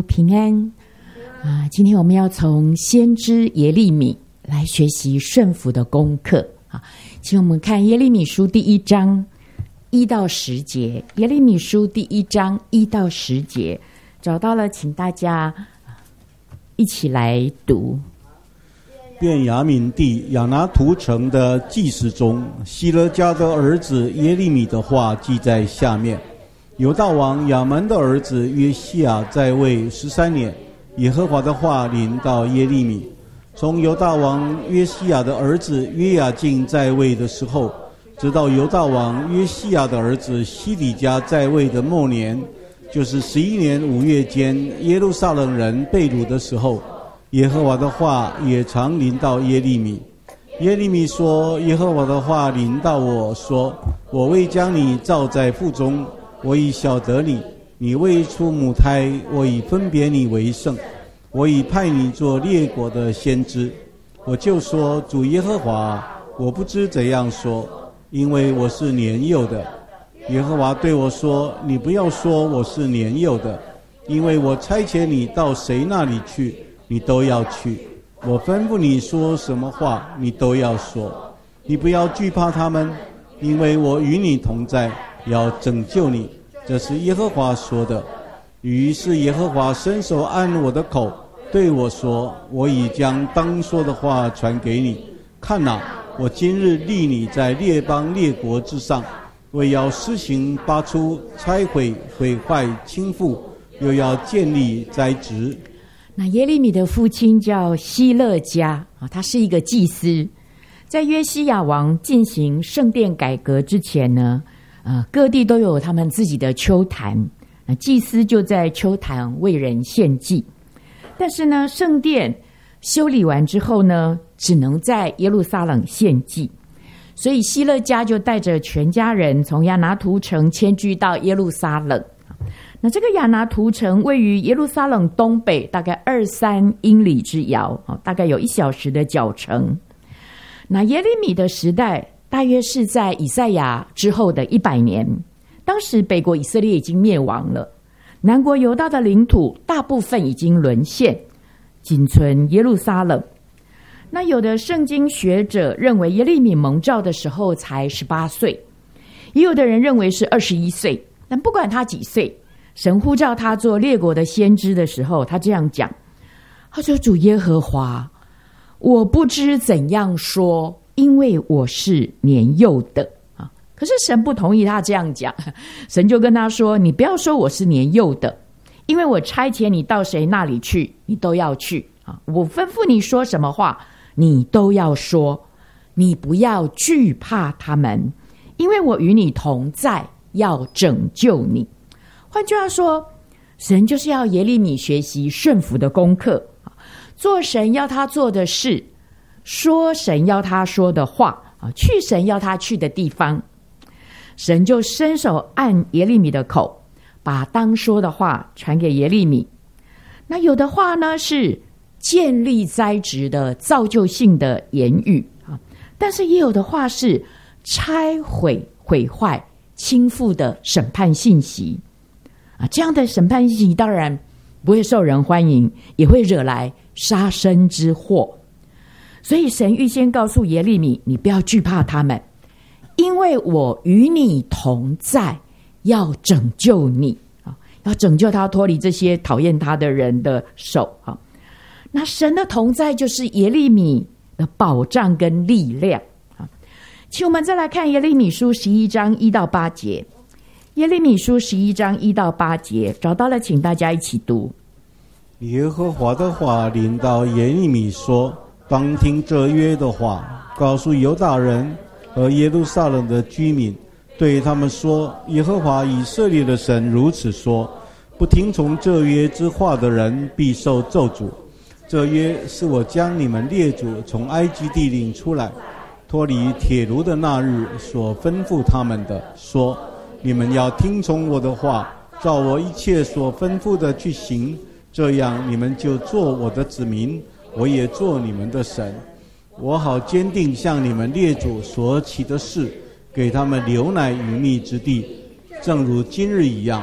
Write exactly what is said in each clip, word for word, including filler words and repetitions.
督平安啊！今天我们要从先知耶利米来学习顺服的功课啊，请我们看耶利米书第一章一到十节。耶利米书第一章一到十节，找到了，请大家一起来读。 便雅悯地亚拿图城的祭司中，希勒家的儿子耶利米的话记在下面。犹大王亚门的儿子约西亚在位十三年，耶和华的话临到耶利米。从犹大王约西亚的儿子约雅敬在位的时候，直到犹大王约西亚的儿子西底家在位的末年，就是十一年五月间，耶路撒冷人被掳的时候，耶和华的话也常临到耶利米。耶利米说：耶和华的话临到我说，我未将你造在腹中，我已晓得你，你未出母胎，我已分别你为圣，我已派你做列国的先知。我就说：主耶和华，我不知怎样说，因为我是年幼的。耶和华对我说：你不要说我是年幼的，因为我差遣你到谁那里去，你都要去，我吩咐你说什么话，你都要说。你不要惧怕他们，因为我与你同在，要拯救你。这是耶和华说的。于是耶和华伸手按我的口，对我说：我已将当说的话传给你。看哪，我今日立你在列邦列国之上，为要施行拔出、拆毁、毁坏、倾覆，又要建立、栽植。 那耶利米的父亲叫希勒家啊，他是一个祭司。在约西亚王进行圣殿改革之前呢，呃，各地都有他们自己的丘坛，那祭司就在丘坛为人献祭。但是呢，圣殿修理完之后呢，只能在耶路撒冷献祭，所以希勒家就带着全家人从亚拿图城迁居到耶路撒冷。那这个亚拿图城位于耶路撒冷东北大概二三英里之遥，大概有一小时的脚程。那耶利米的时代大约是在以赛亚之后的一百年，当时北国以色列已经灭亡了，南国犹大的领土大部分已经沦陷，仅存耶路撒冷。那有的圣经学者认为耶利米蒙召的时候才十八岁，也有的人认为是二十一岁，但不管他几岁，神呼召他做列国的先知的时候，他这样讲，他说：主耶和华，我不知怎样说，因为我是年幼的啊。可是神不同意他这样讲，神就跟他说：你不要说我是年幼的，因为我差遣你到谁那里去，你都要去啊。我吩咐你说什么话，你都要说，你不要惧怕他们，因为我与你同在，要拯救你。换句话说，神就是要耶利米学习顺服的功课，做神要他做的事，说神要他说的话，去神要他去的地方。神就伸手按耶利米的口，把当说的话传给耶利米。那有的话呢，是建立栽植的造就性的言语，但是也有的话是拆毁、毁坏、倾覆的审判信息。啊，这样的审判信息当然不会受人欢迎，也会惹来杀身之祸。所以神预先告诉耶利米，你不要惧怕他们，因为我与你同在，要拯救你啊，要拯救他脱离这些讨厌他的人的手啊。那神的同在就是耶利米的保障跟力量啊。请我们再来看耶利米书十一章一到八节。耶利米书十一章一到八节，找到了，请大家一起读。 耶和华的话临到耶利米说：当听这约的话，告诉犹大人和耶路撒冷的居民，对他们说：耶和华以色列的神如此说，不听从这约之话的人必受咒诅。这约是我将你们列祖从埃及地领出来，脱离铁炉的那日所吩咐他们的，说：你们要听从我的话，照我一切所吩咐的去行，这样你们就做我的子民，我也做你们的神。我好坚定向你们列祖所起的事，给他们流奶与蜜之地，正如今日一样。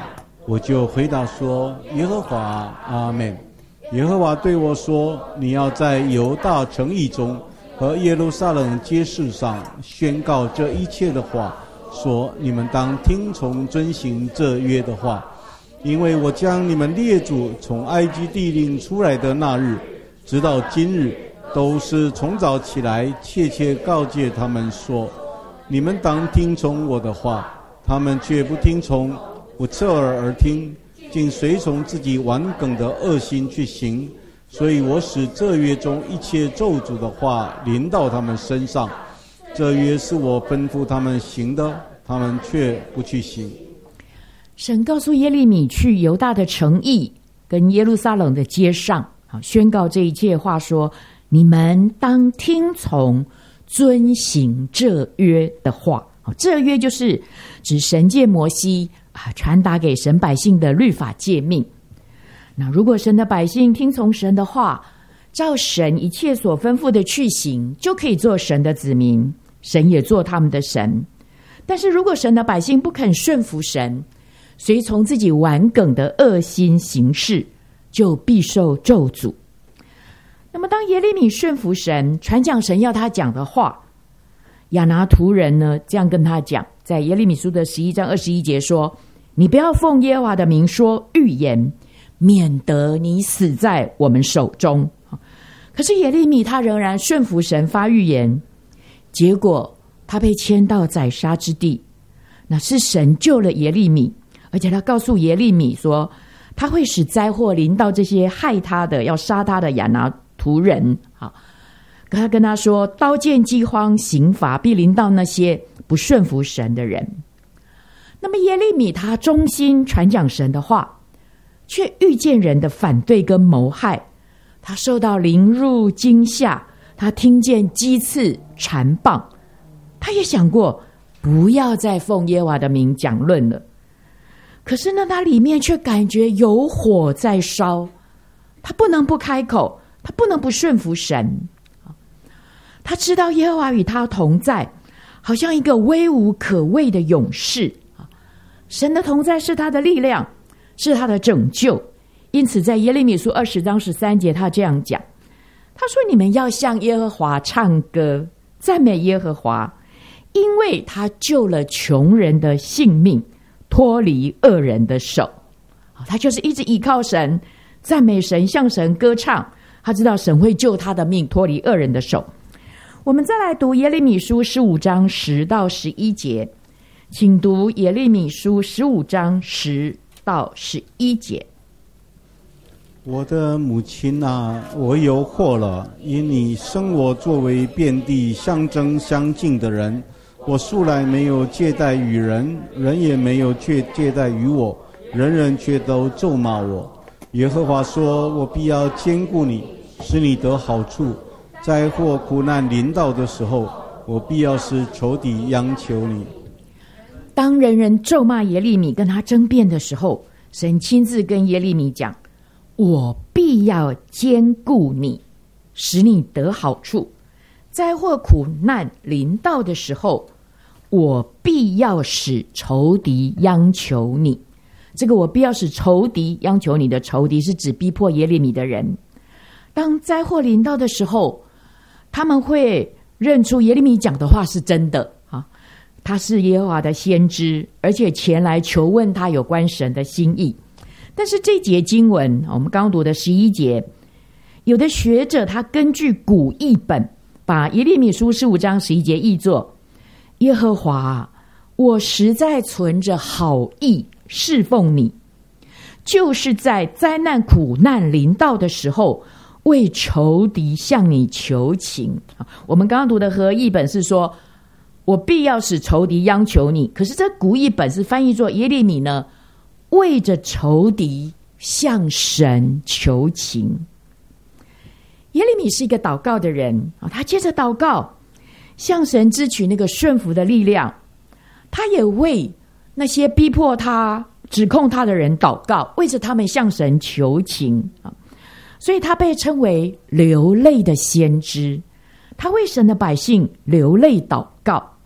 我就回答说：耶和华，阿们。耶和华对我说：你要在犹大城邑中和耶路撒冷街市上宣告这一切的话，说你们当听从遵行这约的话，因为我将你们列祖从埃及地领出来的那日，直到今日，都是从早起来切切告诫他们说，你们当听从我的话，他们却不听从，不侧耳而听，竟随从自己顽梗的恶心去行，所以我使这约中一切咒诅的话临到他们身上。这约是我吩咐他们行的，他们却不去行。 神告诉耶利米去犹大的城邑跟耶路撒冷的街上宣告这一切话，说你们当听从遵行这约的话。这约就是指神借摩西传达给神百姓的律法诫命。那如果神的百姓听从神的话，照神一切所吩咐的去行，就可以做神的子民，神也做他们的神。但是如果神的百姓不肯顺服神，随从自己顽梗的恶心行事，就必受咒诅。那么当耶利米顺服神，传讲神要他讲的话，亚拿图人呢这样跟他讲，在耶利米书的十一章二十一节说，你不要奉耶和华的名说预言，免得你死在我们手中。可是耶利米他仍然顺服神发预言，结果他被牵到宰杀之地。那是神救了耶利米，而且他告诉耶利米说，他会使灾祸临到这些害他的要杀他的亚拿图人。好，他跟他说，刀剑饥荒刑罚必临到那些不顺服神的人。那么耶利米他忠心传讲神的话，却遇见人的反对跟谋害，他受到凌辱惊吓，他听见讥刺缠棒，他也想过不要再奉耶和华的名讲论了。可是呢，他里面却感觉有火在烧，他不能不开口，他不能不顺服神。他知道耶和华与他同在，好像一个威武可畏的勇士。神的同在是他的力量，是他的拯救。因此在耶利米书二十章十三节他这样讲，他说，你们要向耶和华唱歌，赞美耶和华，因为他救了穷人的性命，脱离恶人的手。他就是一直依靠神，赞美神，向神歌唱，他知道神会救他的命，脱离恶人的手。我们再来读耶利米书十五章十到十一节，请读耶利米书十五章十到十一节。 我的母亲啊，我有祸了，因你生我作为遍地相争相竞的人，我素来没有借贷与人，人也没有借借贷于我，人人却都咒骂我。耶和华说，我必要兼顾你，使你得好处，灾祸苦难临到的时候，我必要使仇敌央求你。 当人人咒骂耶利米跟他争辩的时候，神亲自跟耶利米讲，我必要兼顾你，使你得好处，灾祸苦难临到的时候，我必要使仇敌央求你。这个我必要使仇敌央求你的仇敌是指逼迫耶利米的人。当灾祸临到的时候，他们会认出耶利米讲的话是真的啊，他是耶和华的先知，而且前来求问他有关神的心意。但是这节经文我们刚读的十一节，有的学者他根据古译本把耶利米书十五章十一节译作，耶和华，我实在存着好意侍奉你，就是在灾难苦难临到的时候，为仇敌向你求情。我们刚刚读的和译本是说，我必要使仇敌央求你，可是这古译本是翻译作耶利米呢，为着仇敌向神求情。耶利米是一个祷告的人，他接着祷告，向神支取那个顺服的力量。他也为那些逼迫他、指控他的人祷告，为着他们向神求情。所以他被称为流泪的先知，他为神的百姓流泪祷告。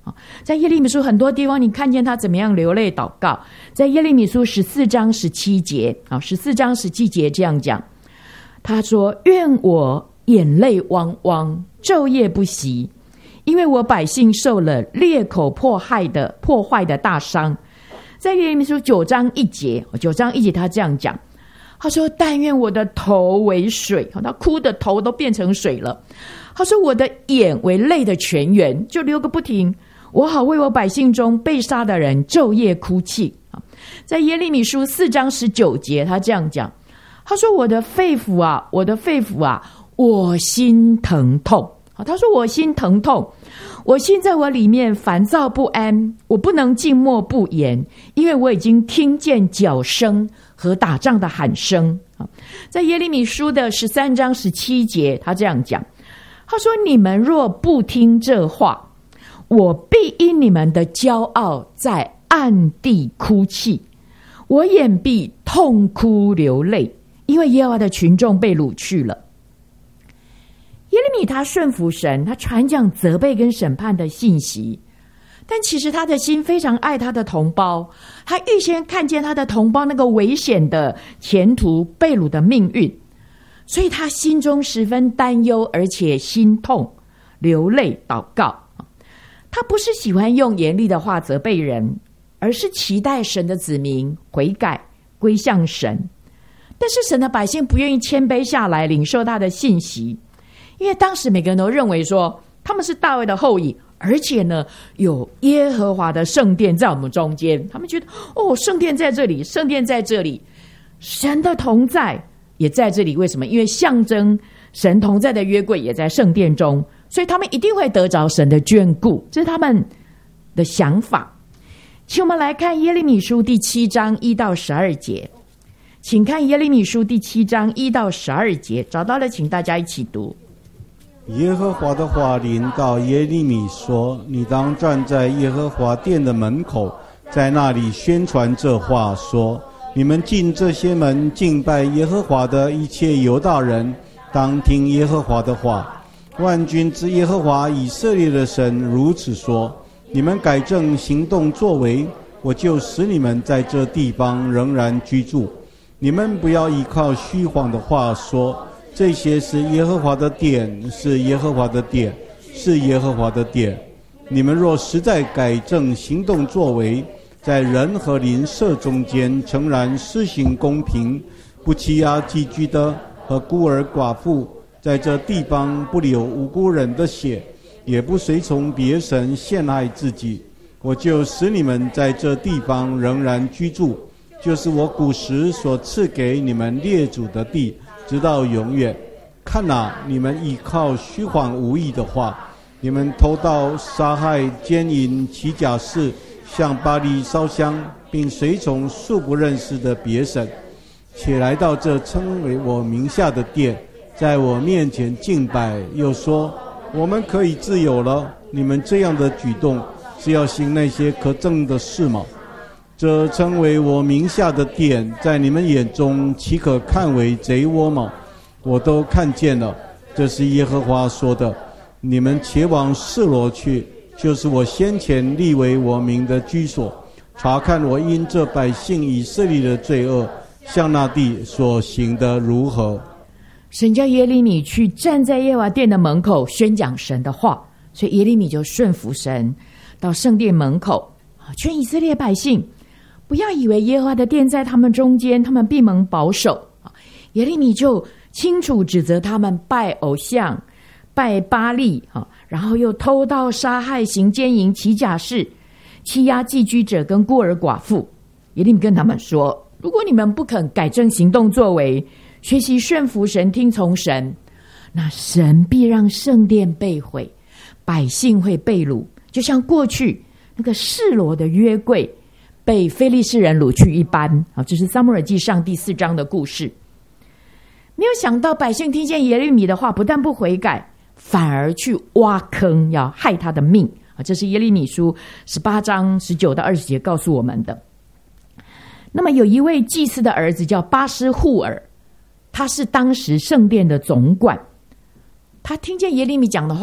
在耶利米书很多地方你看见他怎么样流泪祷告。在耶利米书十四章十七节，十四章十七节这样讲，他说：愿我眼泪汪汪，昼夜不息，因为我百姓受了裂口迫害的破坏的大伤。在耶利米书九章一节，九章一节他这样讲，他说：但愿我的头为水，他哭的头都变成水了。他说：我的眼为泪的泉源，就流个不停，我好为我百姓中被杀的人昼夜哭泣。在耶利米书四章十九节他这样讲，他说：我的肺腑啊，我的肺腑啊，我心疼痛。他说：我心疼痛，我心在我里面烦躁不安，我不能静默不言，因为我已经听见脚声和打仗的喊声。在耶利米书的十三章十七节他这样讲，他说：你们若不听这话，我必因你们的骄傲在暗地哭泣，我眼必痛哭流泪，因为耶和华的群众被掳去了。耶利米他顺服神，他传讲责备跟审判的信息，但其实他的心非常爱他的同胞，他预先看见他的同胞那个危险的前途，被掳的命运，所以他心中十分担忧，而且心痛流泪祷告。他不是喜欢用严厉的话责备人，而是期待神的子民悔改归向神。但是神的百姓不愿意谦卑下来领受他的信息，因为当时每个人都认为说他们是大卫的后裔，而且呢有耶和华的圣殿在我们中间，他们觉得哦，圣殿在这里，圣殿在这里，神的同在也在这里。为什么？因为象征神同在的约柜也在圣殿中，所以他们一定会得着神的眷顾，这是他们的想法。请我们来看耶利米书第七章一到十二节，请看耶利米书第七章一到十二节，找到了请大家一起读。 耶和华的话临到耶利米说：你当站在耶和华殿的门口，在那里宣传这话，说：你们进这些门敬拜耶和华的一切犹大人，当听耶和华的话。万军之耶和华以色列的神如此说：你们改正行动作为，我就使你们在这地方仍然居住。你们不要依靠虚谎的话说，这些是耶和华的殿，是耶和华的殿，是耶和华的殿。你们若实在改正行动作为，在人和邻舍中间诚然施行公平，不欺压寄居的和孤儿寡妇，在这地方不流无辜人的血，也不随从别神陷害自己，我就使你们在这地方仍然居住，就是我古时所赐给你们列祖的地，直到永远。看哪，你们依靠虚谎无益的话，你们偷盗杀害奸淫起假誓，向巴力烧香，并随从素不认识的别神，且来到这称为我名下的殿，在我面前敬拜，又说我们可以自由了。你们这样的举动是要行那些可憎的事吗？这称为我名下的殿，在你们眼中岂可看为贼窝吗？我都看见了，这是耶和华说的。你们且往示罗去，就是我先前立为我名的居所，查看我因这百姓以色列的罪恶，向那地所行的如何。 神叫耶利米去站在耶和华殿的门口宣讲神的话，所以耶利米就顺服神，到圣殿门口劝以色列百姓不要以为耶和华的殿在他们中间，他们闭门保守。耶利米就清楚指责他们拜偶像、拜巴力，然后又偷盗杀害行奸淫起假誓，欺压寄居者跟孤儿寡妇。耶利米跟他们说，如果你们不肯改正行动作为，学习顺服神，听从神，那神必让圣殿被毁，百姓会被掳，就像过去那个示罗的约柜被非利士人掳去一般。这是撒母耳记上第四章的故事。没有想到百姓听见耶利米的话，不但不悔改，反而去挖坑要害他的命。这是耶利米书十八章十九到二十节告诉我们的。那么有一位祭司的儿子叫巴施户尔，他是当时圣殿的总管。他听见耶利米讲的话，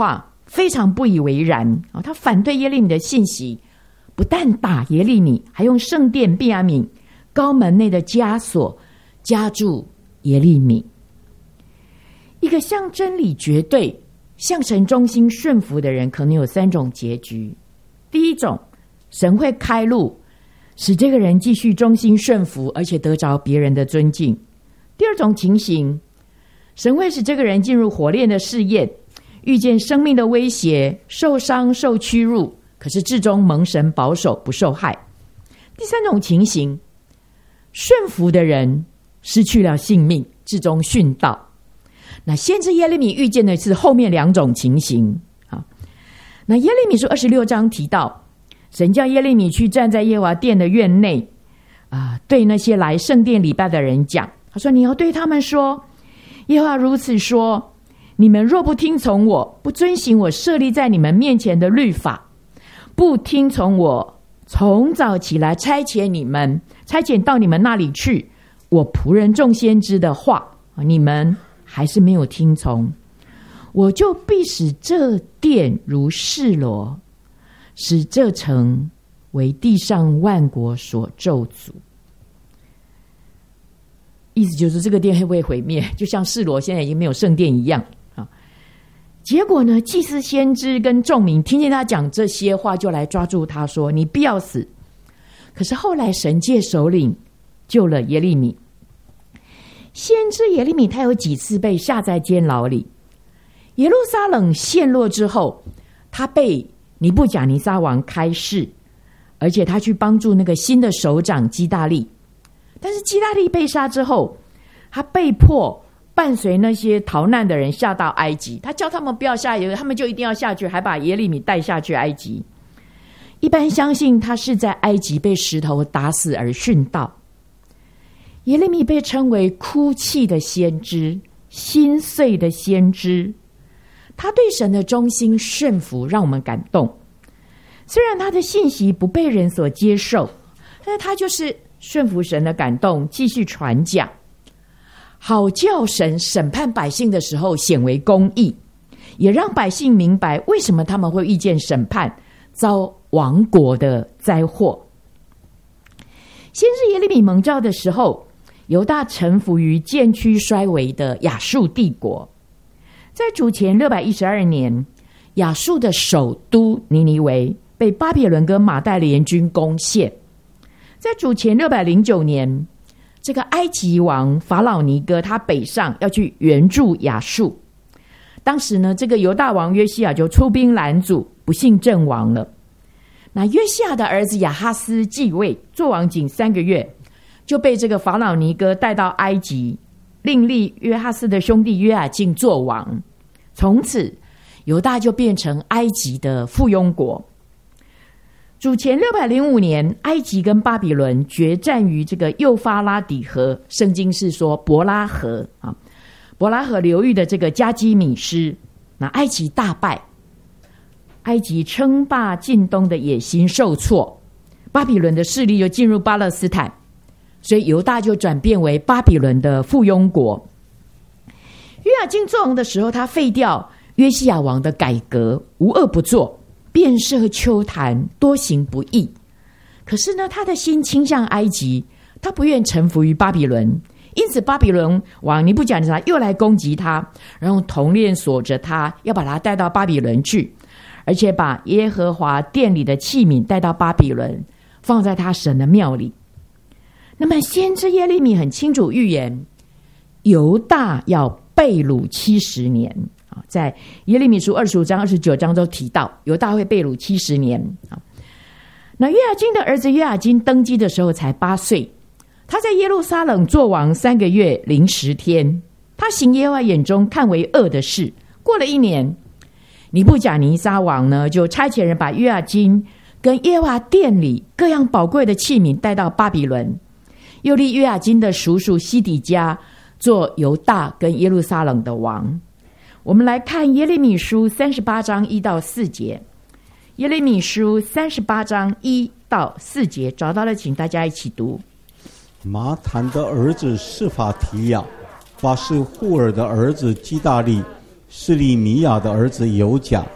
非常不以为然啊，他反对耶利米的信息，不但打耶利米，还用圣殿便雅悯高门内的枷锁夹住耶利米。一个向真理绝对、向神忠心顺服的人，可能有三种结局。第一种，神会开路，使这个人继续忠心顺服，而且得着别人的尊敬。第二种情形，神会使这个人进入火炼的试验，遇见生命的威胁，受伤受屈辱，可是至终蒙神保守，不受害。第三种情形，顺服的人失去了性命，至终殉道。那先知耶利米遇见的是后面两种情形。好，那耶利米书二十六章提到，神叫耶利米去站在耶和华殿的院内，啊，对那些来圣殿礼拜的人讲，他说：“你要对他们说，耶和华如此说：你们若不听从我，不遵行我设立在你们面前的律法，不听从我从早起来差遣你们，差遣到你们那里去，我仆人众先知的话，你们还是没有听从，我就必使这殿如示罗，使这城为地上万国所咒诅。”意思就是这个殿会不会毁灭，就像示罗现在已经没有圣殿一样啊。结果呢，祭司先知跟众民听见他讲这些话，就来抓住他说：“你必要死。”可是后来神借首领救了耶利米。先知耶利米他有几次被下在监牢里。耶路撒冷陷落之后，他被尼布甲尼撒王开释，而且他去帮助那个新的首长基大利。但是基大利被杀之后，他被迫伴随那些逃难的人下到埃及，他叫他们不要下耶，他们就一定要下去，还把耶利米带下去埃及。一般相信他是在埃及被石头打死而殉道。耶利米被称为哭泣的先知，心碎的先知。他对神的忠心顺服让我们感动。虽然他的信息不被人所接受，但是他就是顺服神的感动，继续传讲，好叫神审判百姓的时候显为公义，也让百姓明白为什么他们会遇见审判，遭亡国的灾祸。先知耶利米蒙召的时候，犹大臣服于渐趋衰微的亚述帝国。在主前六百一十二年，亚述的首都尼尼微被巴比伦跟马代联军攻陷。在主前六百零九年，这个埃及王法老尼哥他北上要去援助亚述。当时呢，这个犹大王约西亚就出兵拦阻，不幸阵亡了。那约西亚的儿子亚哈斯继位，做王仅三个月，就被这个法老尼哥带到埃及，另立约哈斯的兄弟约雅敬做王。从此犹大就变成埃及的附庸国。主前六百零五年，埃及跟巴比伦决战于这个幼发拉底河，圣经是说伯拉河啊，伯拉河流域的这个加基米斯。那埃及大败，埃及称霸近东的野心受挫，巴比伦的势力就进入巴勒斯坦，所以犹大就转变为巴比伦的附庸国。约雅敬做王的时候，他废掉约西亚王的改革，无恶不作，遍设丘坛，多行不义。可是呢，他的心倾向埃及，他不愿臣服于巴比伦，因此巴比伦王尼布甲尼撒又来攻击他，然后铜链锁着他，要把他带到巴比伦去，而且把耶和华殿里的器皿带到巴比伦，放在他神的庙里。那么先知耶利米很清楚预言，犹大要被掳七十年。在耶利米书二十五章、二十九章都提到犹大会被掳七十年。那约雅斤的儿子约雅斤登基的时候才八岁，他在耶路撒冷做王三个月零十天，他行耶和华眼中看为恶的事。过了一年，尼布甲尼撒王呢就差遣人把约雅斤跟耶和华殿里各样宝贵的器皿带到巴比伦，又立约雅斤的叔叔西底家做犹大跟耶路撒冷的王。我们来看耶利米书三十八章一到四节。耶利米书三十八章一到四节，找到了请大家一起读。 马坦的儿子示法提亚，巴士户尔的儿子基大利，示利米亚的儿子犹甲，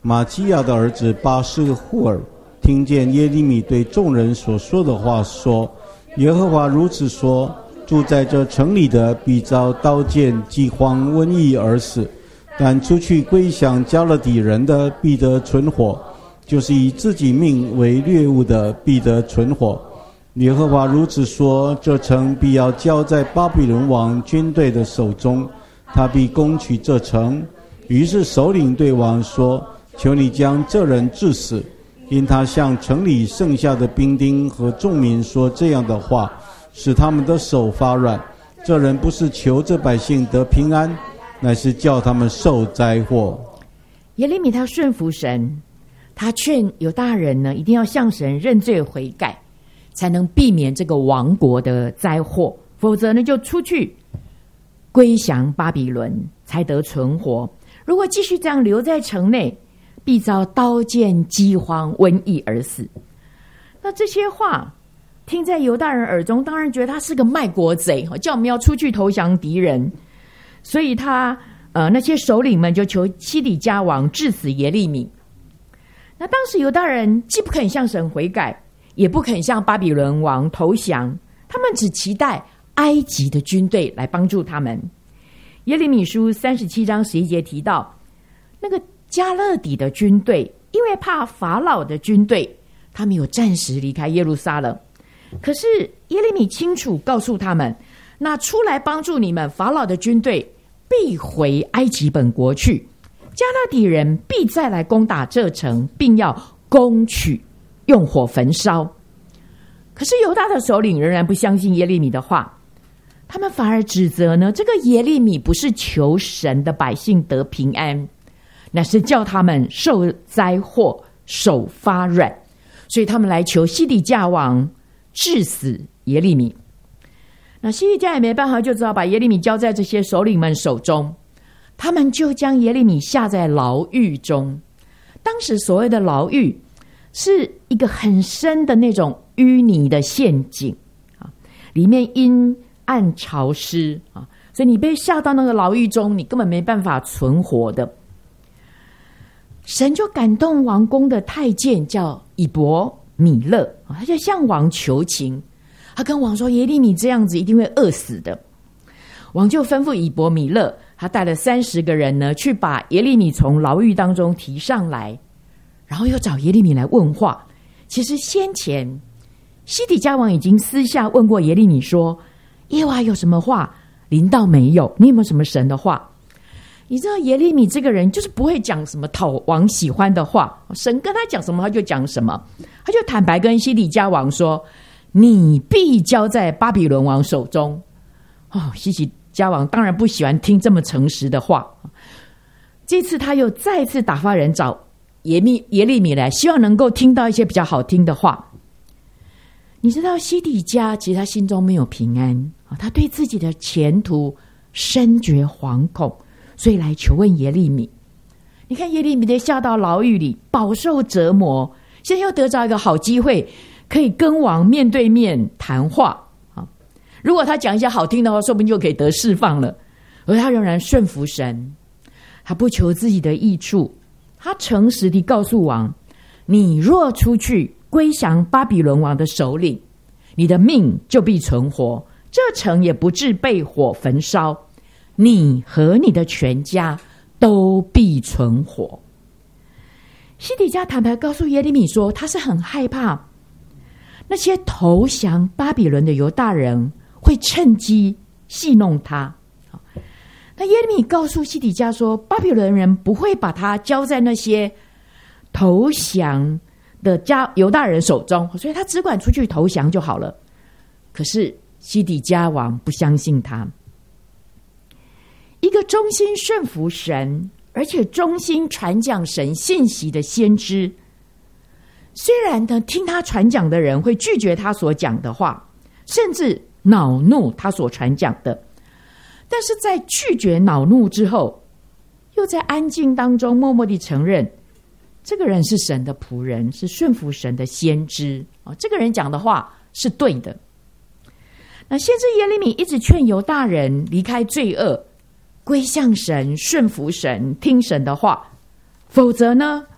马基亚的儿子巴斯户尔听见耶利米对众人所说的话，说：耶和华如此说，住在这城里的必遭刀剑、饥荒、瘟疫而死，但出去归降加勒底人的必得存活，就是以自己命为掠物的必得存活。耶和华如此说，这城必要交在巴比伦王军队的手中，他必攻取这城。于是首领对王说：求你将这人治死，因他向城里剩下的兵丁和众民说这样的话，使他们的手发软。这人不是求这百姓得平安，乃是叫他们受灾祸。 耶利米他顺服神，他劝犹大人呢，一定要向神认罪悔改，才能避免这个亡国的灾祸，否则呢就出去归降巴比伦，才得存活。如果继续这样留在城内，必遭刀剑、饥荒、瘟疫而死。那这些话听在犹大人耳中，当然觉得他是个卖国贼，叫我们要出去投降敌人。所以他呃那些首领们就求西底家王治死耶利米。那当时犹大人既不肯向神悔改，也不肯向巴比伦王投降，他们只期待埃及的军队来帮助他们。耶利米书三十七章十一节提到，那个加勒底的军队因为怕法老的军队，他们有暂时离开耶路撒冷。可是耶利米清楚告诉他们，那出来帮助你们法老的军队必回埃及本国去，加勒底人必再来攻打这城，并要攻取，用火焚烧。可是犹大的首领仍然不相信耶利米的话，他们反而指责呢，这个耶利米不是求神的百姓得平安，乃是叫他们受灾祸，手发软。所以他们来求西底家王治死耶利米。那西底家也没办法，就只好把耶利米交在这些首领们手中，他们就将耶利米下在牢狱中。当时所谓的牢狱是一个很深的那种淤泥的陷阱，里面阴暗潮湿，所以你被下到那个牢狱中，你根本没办法存活的。神就感动王宫的太监叫以伯米勒，他就向王求情，他跟王说耶利米这样子一定会饿死的。王就吩咐以伯米勒，他带了三十个人呢，去把耶利米从牢狱当中提上来，然后又找耶利米来问话。其实先前西底家王已经私下问过耶利米说，耶和华有什么话临到没有？你有没有什么神的话？你知道耶利米这个人就是不会讲什么讨王喜欢的话，神跟他讲什么他就讲什么。他就坦白跟西底家王说，你必交在巴比伦王手中。哦，西底家王当然不喜欢听这么诚实的话。这次他又再次打发人找耶利耶利米来，希望能够听到一些比较好听的话。你知道西底家其实他心中没有平安，他对自己的前途深觉惶恐，所以来求问耶利米。你看耶利米被下到牢狱里，饱受折磨，现在又得着一个好机会，可以跟王面对面谈话。如果他讲一些好听的话，说不定就可以得释放了。而他仍然顺服神，他不求自己的益处，他诚实地告诉王，你若出去归降巴比伦王的首领，你的命就必存活，这城也不致被火焚烧，你和你的全家都必存活。西底家坦白告诉耶利米说，他是很害怕那些投降巴比伦的犹大人会趁机戏弄他。那耶利米告诉西底家说，巴比伦人不会把他交在那些投降的家犹大人手中，所以他只管出去投降就好了。可是西底家王不相信他。一个忠心顺服神，而且忠心传讲神信息的先知，虽然呢听他传讲的人会拒绝他所讲的话，甚至恼怒他所传讲的，但是在拒绝恼怒之后，又在安静当中默默地承认这个人是神的仆人，是顺服神的先知，这个人讲的话是对的。那先知耶利米一直劝犹大人离开罪恶，归向神，顺服神，听神的话，否则呢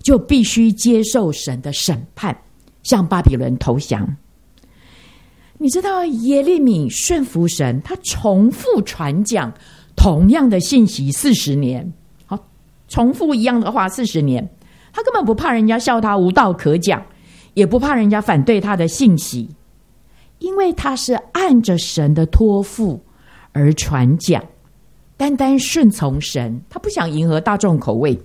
就必须接受神的审判，向巴比伦投降。你知道耶利米顺服神，他重复传讲同样的信息四十年，好，重复一样的话四十年，他根本不怕人家笑他无道可讲，也不怕人家反对他的信息，因为他是按着神的托付而传讲，单单顺从神，他不想迎合大众口味。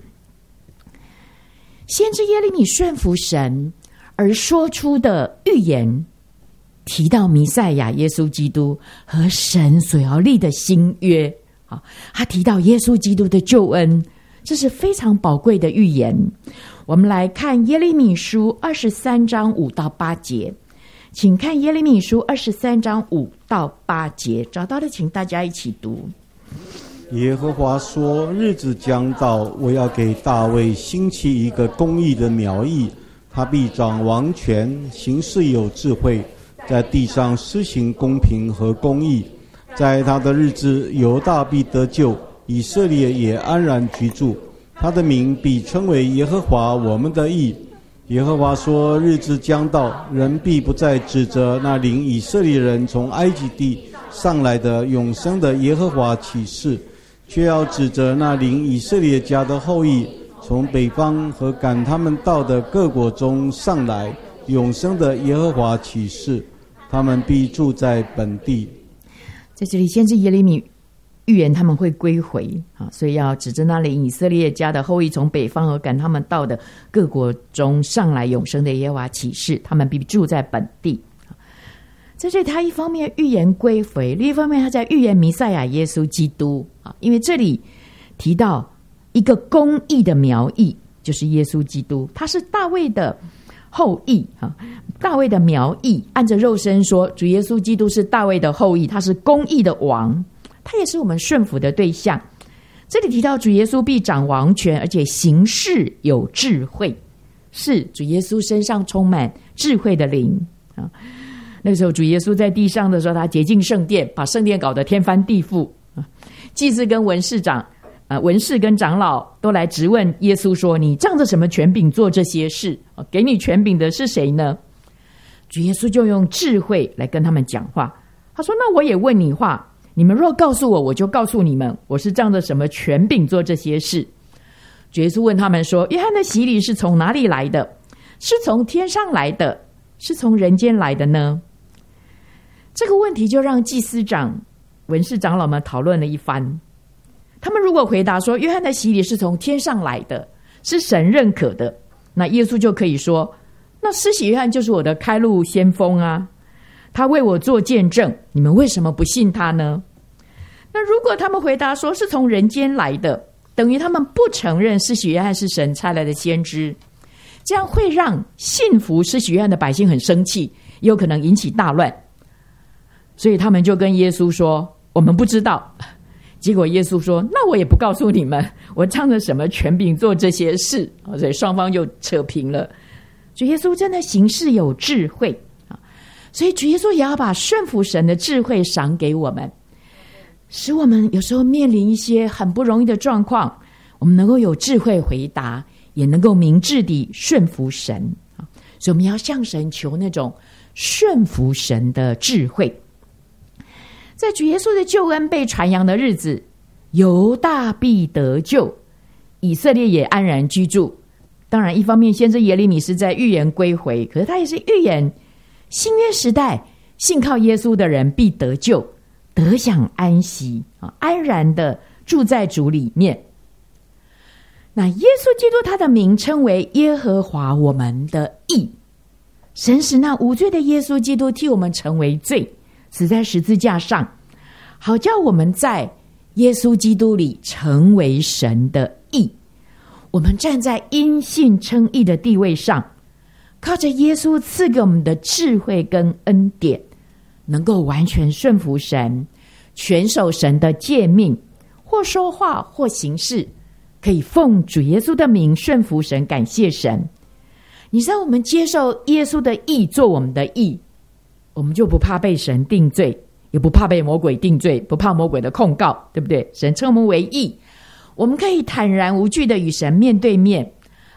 先知耶利米顺服神而说出的预言，提到弥赛亚耶稣基督和神所要立的新约，他提到耶稣基督的救恩，这是非常宝贵的预言。我们来看耶利米书二十三章五到八节，请看耶利米书二十三章五到八节，找到的请大家一起读。 耶和华说，日子将到，我要给大卫兴起一个公义的苗裔，他必掌王权，行事有智慧，在地上施行公平和公义。在他的日子，犹大必得救，以色列也安然居住，他的名必称为耶和华我们的义。耶和华说，日子将到，人必不再指责那领以色列人从埃及地上来的永生的耶和华起誓，却要指责那领以色列家的后裔从北方和赶他们到的各国中上来永生的耶和华起誓，他们必住在本地。 在这里先知耶利米预言他们会归回，所以要指着那领以色列家的后裔从北方和赶他们到的各国中上来永生的耶和华起誓，他们必住在本地。在这里他一方面预言归回，另一方面他在预言弥赛亚耶稣基督，因为这里提到一个公义的苗裔，就是耶稣基督，他是大卫的后裔，大卫的苗裔，按着肉身说，主耶稣基督是大卫的后裔，他是公义的王，他也是我们顺服的对象。这里提到主耶稣必掌王权，而且行事有智慧，是主耶稣身上充满智慧的灵。那个时候主耶稣在地上的时候，他洁净圣殿，把圣殿搞得天翻地覆，祭司跟文士长呃，文士跟长老都来质问耶稣说，你仗着什么权柄做这些事？给你权柄的是谁呢？主耶稣就用智慧来跟他们讲话，他说，那我也问你话，你们若告诉我，我就告诉你们，我是仗着什么权柄做这些事。主耶稣问他们说，约翰的洗礼是从哪里来的？是从天上来的，是从人间来的呢？这个问题就让祭司长、文士长老们讨论了一番。他们如果回答说，约翰的洗礼是从天上来的，是神认可的，那耶稣就可以说，那施洗约翰就是我的开路先锋啊，他为我做见证，你们为什么不信他呢？那如果他们回答说是从人间来的，等于他们不承认施洗约翰是神差来的先知，这样会让信服施洗约翰的百姓很生气，也有可能引起大乱。所以他们就跟耶稣说，我们不知道。结果耶稣说，那我也不告诉你们，我仗着什么权柄做这些事。所以双方就扯平了。主耶稣真的行事有智慧，所以主耶稣也要把顺服神的智慧赏给我们，使我们有时候面临一些很不容易的状况，我们能够有智慧回答，也能够明智地顺服神。所以我们要向神求那种顺服神的智慧。在主耶稣的救恩被传扬的日子，犹大必得救，以色列也安然居住。当然一方面先知耶利米是在预言归回，可是他也是预言新约时代信靠耶稣的人必得救，得享安息，安然的住在主里面。那耶稣基督他的名称为耶和华我们的义，神使那无罪的耶稣基督替我们成为罪，死在十字架上，好叫我们在耶稣基督里成为神的义。我们站在因信称义的地位上，靠着耶稣赐给我们的智慧跟恩典，能够完全顺服神，全守神的诫命，或说话或行事，可以奉主耶稣的名顺服神，感谢神。你知道我们接受耶稣的义做我们的义，我们就不怕被神定罪，也不怕被魔鬼定罪，不怕魔鬼的控告，对不对？神称我们为义，我们可以坦然无惧的与神面对面，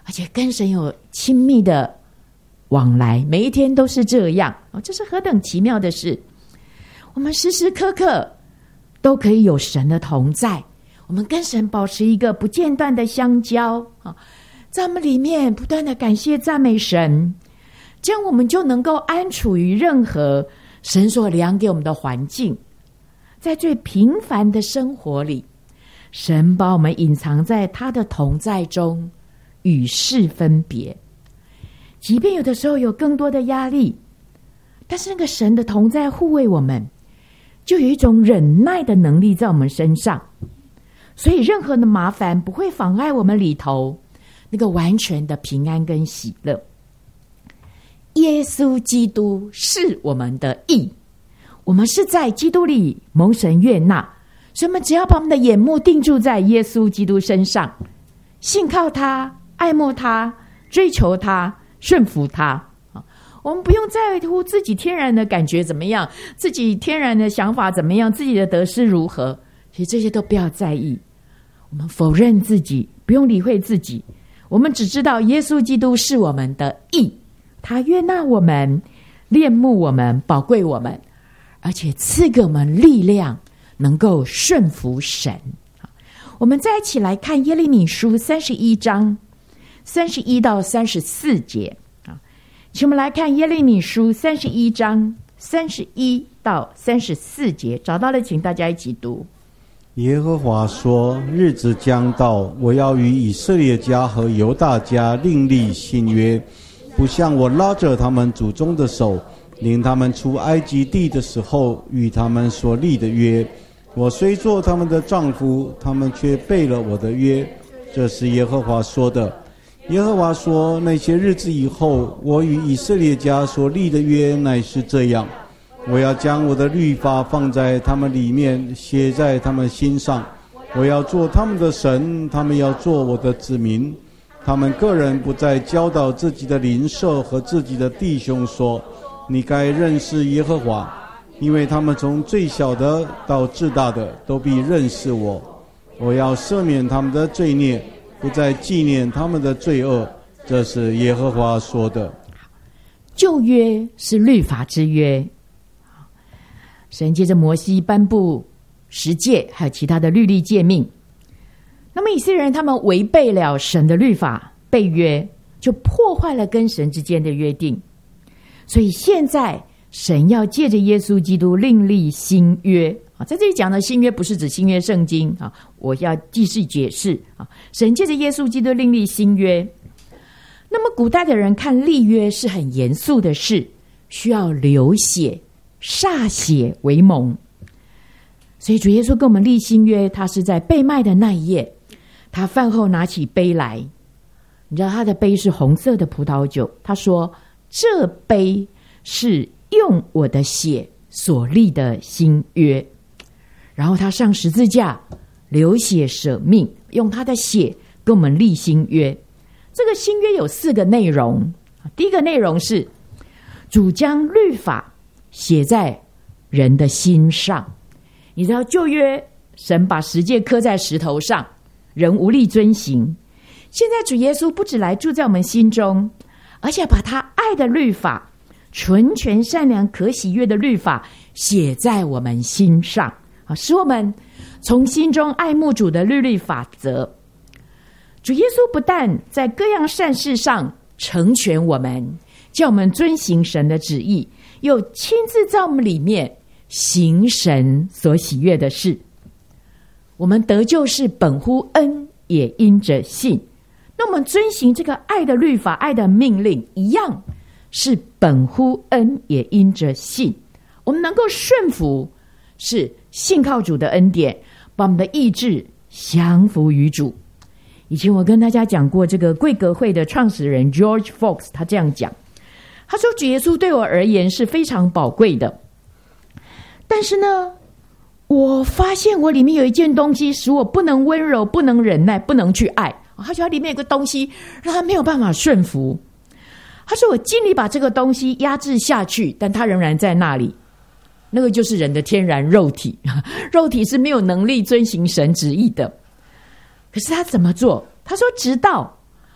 而且跟神有亲密的往来，每一天都是这样，这是何等奇妙的事。我们时时刻刻都可以有神的同在，我们跟神保持一个不间断的相交，在我们里面不断的感谢赞美神，这样我们就能够安处于任何神所量给我们的环境。在最平凡的生活里，神把我们隐藏在他的同在中，与世分别。即便有的时候有更多的压力，但是那个神的同在护卫我们，就有一种忍耐的能力在我们身上，所以任何的麻烦不会妨碍我们里头那个完全的平安跟喜乐。耶稣基督是我们的义，我们是在基督里蒙神悦纳，所以我们只要把我们的眼目定住在耶稣基督身上，信靠他，爱慕他，追求他，顺服他。我们不用在乎自己天然的感觉怎么样，自己天然的想法怎么样，自己的得失如何，其实这些都不要在意。我们否认自己，不用理会自己，我们只知道耶稣基督是我们的义，他悦纳我们，恋慕我们，宝贵我们，而且赐给我们力量，能够顺服神。我们再一起来看耶利米书三十一章三十一到三十四节。请我们来看耶利米书三十一章三十一到三十四节，找到了请大家一起读。 耶和华说，日子将到，我要与以色列家和犹大家另立新约，不像我拉着他们祖宗的手，领他们出埃及地的时候与他们所立的约。我虽做他们的丈夫，他们却背了我的约。这是耶和华说的。耶和华说，那些日子以后，我与以色列家所立的约乃是这样，我要将我的律法放在他们里面，写在他们心上。我要做他们的神，他们要做我的子民。他们个人不再教导自己的邻舍和自己的弟兄说，你该认识耶和华，因为他们从最小的到至大的都必认识我。我要赦免他们的罪孽，不再纪念他们的罪恶。这是耶和华说的。 旧约是律法之约，神借着摩西颁布十诫，还有其他的律例诫命。那么以色列人他们违背了神的律法，背约，就破坏了跟神之间的约定。所以现在神要借着耶稣基督另立新约。在这里讲的新约不是指新约圣经，我要继续解释。神借着耶稣基督另立新约。那么古代的人看立约是很严肃的事，需要流血，歃血为盟。所以主耶稣跟我们立新约，他是在被卖的那一夜，他饭后拿起杯来，你知道他的杯是红色的葡萄酒，他说，这杯是用我的血所立的新约。然后他上十字架，流血舍命，用他的血跟我们立新约。这个新约有四个内容。第一个内容是主将律法写在人的心上。你知道旧约神把十诫刻在石头上，人无力遵行。现在主耶稣不只来住在我们心中，而且把他爱的律法，纯全善良可喜悦的律法写在我们心上，使我们从心中爱慕主的律例法则。主耶稣不但在各样善事上成全我们，叫我们遵行神的旨意，又亲自在我们里面行神所喜悦的事。我们得救是本乎恩，也因着信。那我们遵行这个爱的律法，爱的命令一样是本乎恩，也因着信。我们能够顺服，是信靠主的恩典，把我们的意志降服于主。以前我跟大家讲过，这个贵格会的创始人 George Fox 他这样讲，他说主耶稣对我而言是非常宝贵的，但是呢，我发现我里面有一件东西使我不能温柔，不能忍耐，不能去爱。他说他里面有个东西让他没有办法顺服。他说我尽力把这个东西压制下去，但他仍然在那里。那个就是人的天然肉体，肉体是没有能力遵行神旨意的。可是他怎么做？他说直到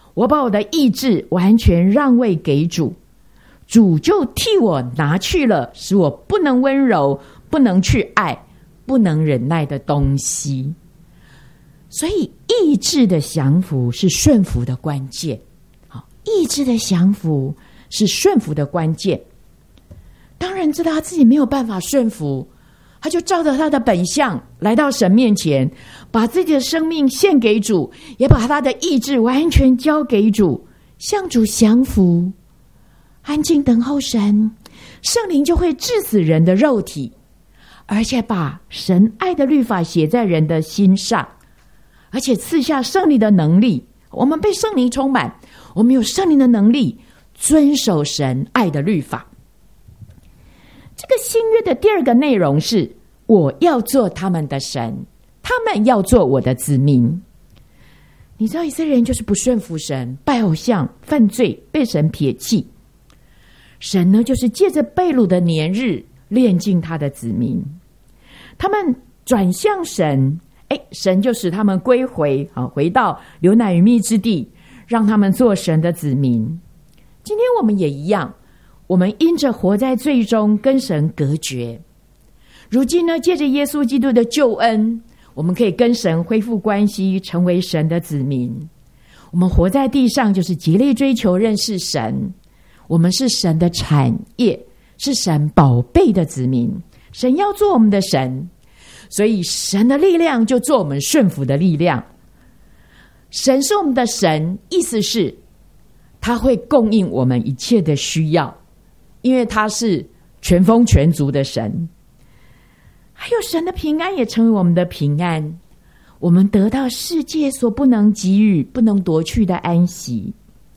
我把我的意志完全让位给主，主就替我拿去了使我不能温柔、不能去爱、不能忍耐的东西。所以意志的降服是顺服的关键。好，意志的降服是顺服的关键。当然知道他自己没有办法顺服，他就照着他的本相来到神面前，把自己的生命献给主，也把他的意志完全交给主，向主降服，安静等候神。圣灵就会治死人的肉体，而且把神爱的律法写在人的心上，而且赐下圣灵的能力。我们被圣灵充满，我们有圣灵的能力遵守神爱的律法。这个新约的第二个内容是，我要做他们的神，他们要做我的子民。你知道以色列人就是不顺服神，拜偶像，犯罪，被神撇弃。神呢，就是借着被掳的年日炼净他的子民，他们转向神，哎，神就使他们归回，回到流奶与蜜之地，让他们做神的子民。今天我们也一样，我们因着活在罪中，跟神隔绝。如今呢，借着耶稣基督的救恩，我们可以跟神恢复关系，成为神的子民。我们活在地上，就是竭力追求认识神。我们是神的产业，是神宝贝的子民。神要做我们的神，所以神的力量就做我们顺服的力量。神是我们的神，意思是他会供应我们一切的需要，因为他是全丰全足的神。还有神的平安也成为我们的平安，我们得到世界所不能给予、不能夺去的安息。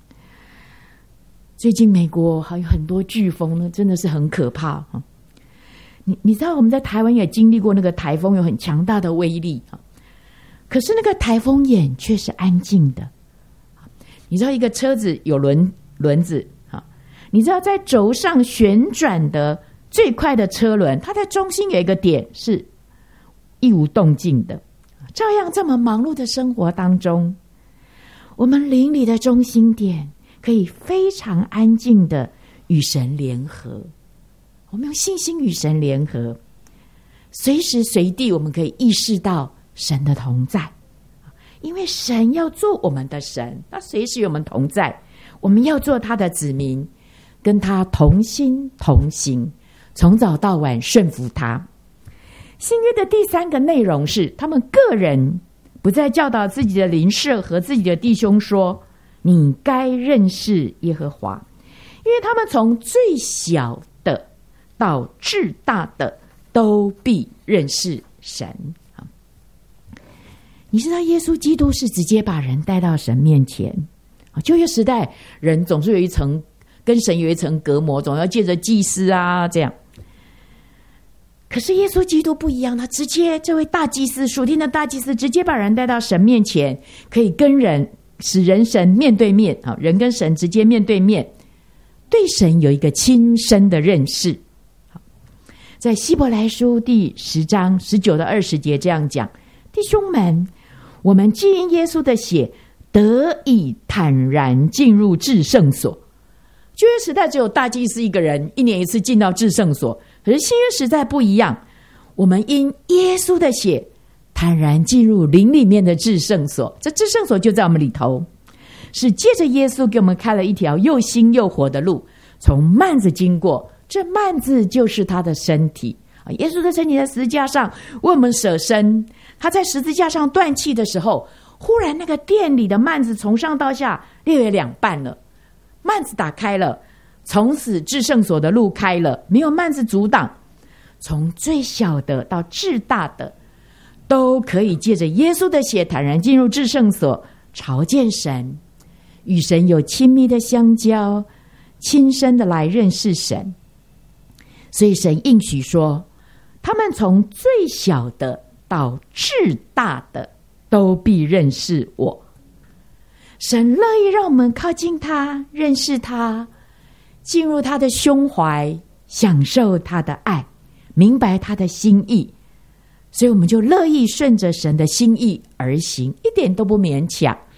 最近美国还有很多飓风呢，真的是很可怕。你你知道我们在台湾也经历过那个台风有很强大的威力，可是那个台风眼却是安静的。你知道一个车子有轮轮子，你知道在轴上旋转的最快的车轮，它在中心有一个点是一无动静的。照样这么忙碌的生活当中，我们灵里的中心点可以非常安静的与神联合。我们用信心与神联合，随时随地我们可以意识到神的同在，因为神要做我们的神，他随时与我们同在。我们要做他的子民，跟他同心同行，从早到晚顺服他。新约的第三个内容是，他们个人不再教导自己的邻舍和自己的弟兄说，你该认识耶和华，因为他们从最小的到至大的都必认识神。你知道耶稣基督是直接把人带到神面前。旧约时代人总是有一层跟神有一层隔膜，总要借着祭司啊这样。可是耶稣基督不一样，他直接这位大祭司，属天的大祭司，直接把人带到神面前，可以跟人使人神面对面，人跟神直接面对面，对神有一个亲身的认识。在希伯来书第十章十九到二十节这样讲，弟兄们，我们既因耶稣的血得以坦然进入至圣所。旧约时代只有大祭司一个人，一年一次进到至圣所，可是新约时代不一样，我们因耶稣的血坦然进入灵里面的至圣所。这至圣所就在我们里头，是借着耶稣给我们开了一条又新又活的路，从幔子经过，这幔子就是他的身体。耶稣的身体在十字架上为我们舍身，他在十字架上断气的时候，忽然那个殿里的幔子从上到下裂为两半了，幔子打开了，从此至圣所的路开了，没有幔子阻挡，从最小的到至大的都可以借着耶稣的血坦然进入至圣所，朝见神，与神有亲密的相交，亲身的来认识神。所以神应许说，他们从最小的到至大的都必认识我。神乐意让我们靠近他，认识他，进入他的胸怀，享受他的爱，明白他的心意。所以我们就乐意顺着神的心意而行，一点都不勉强，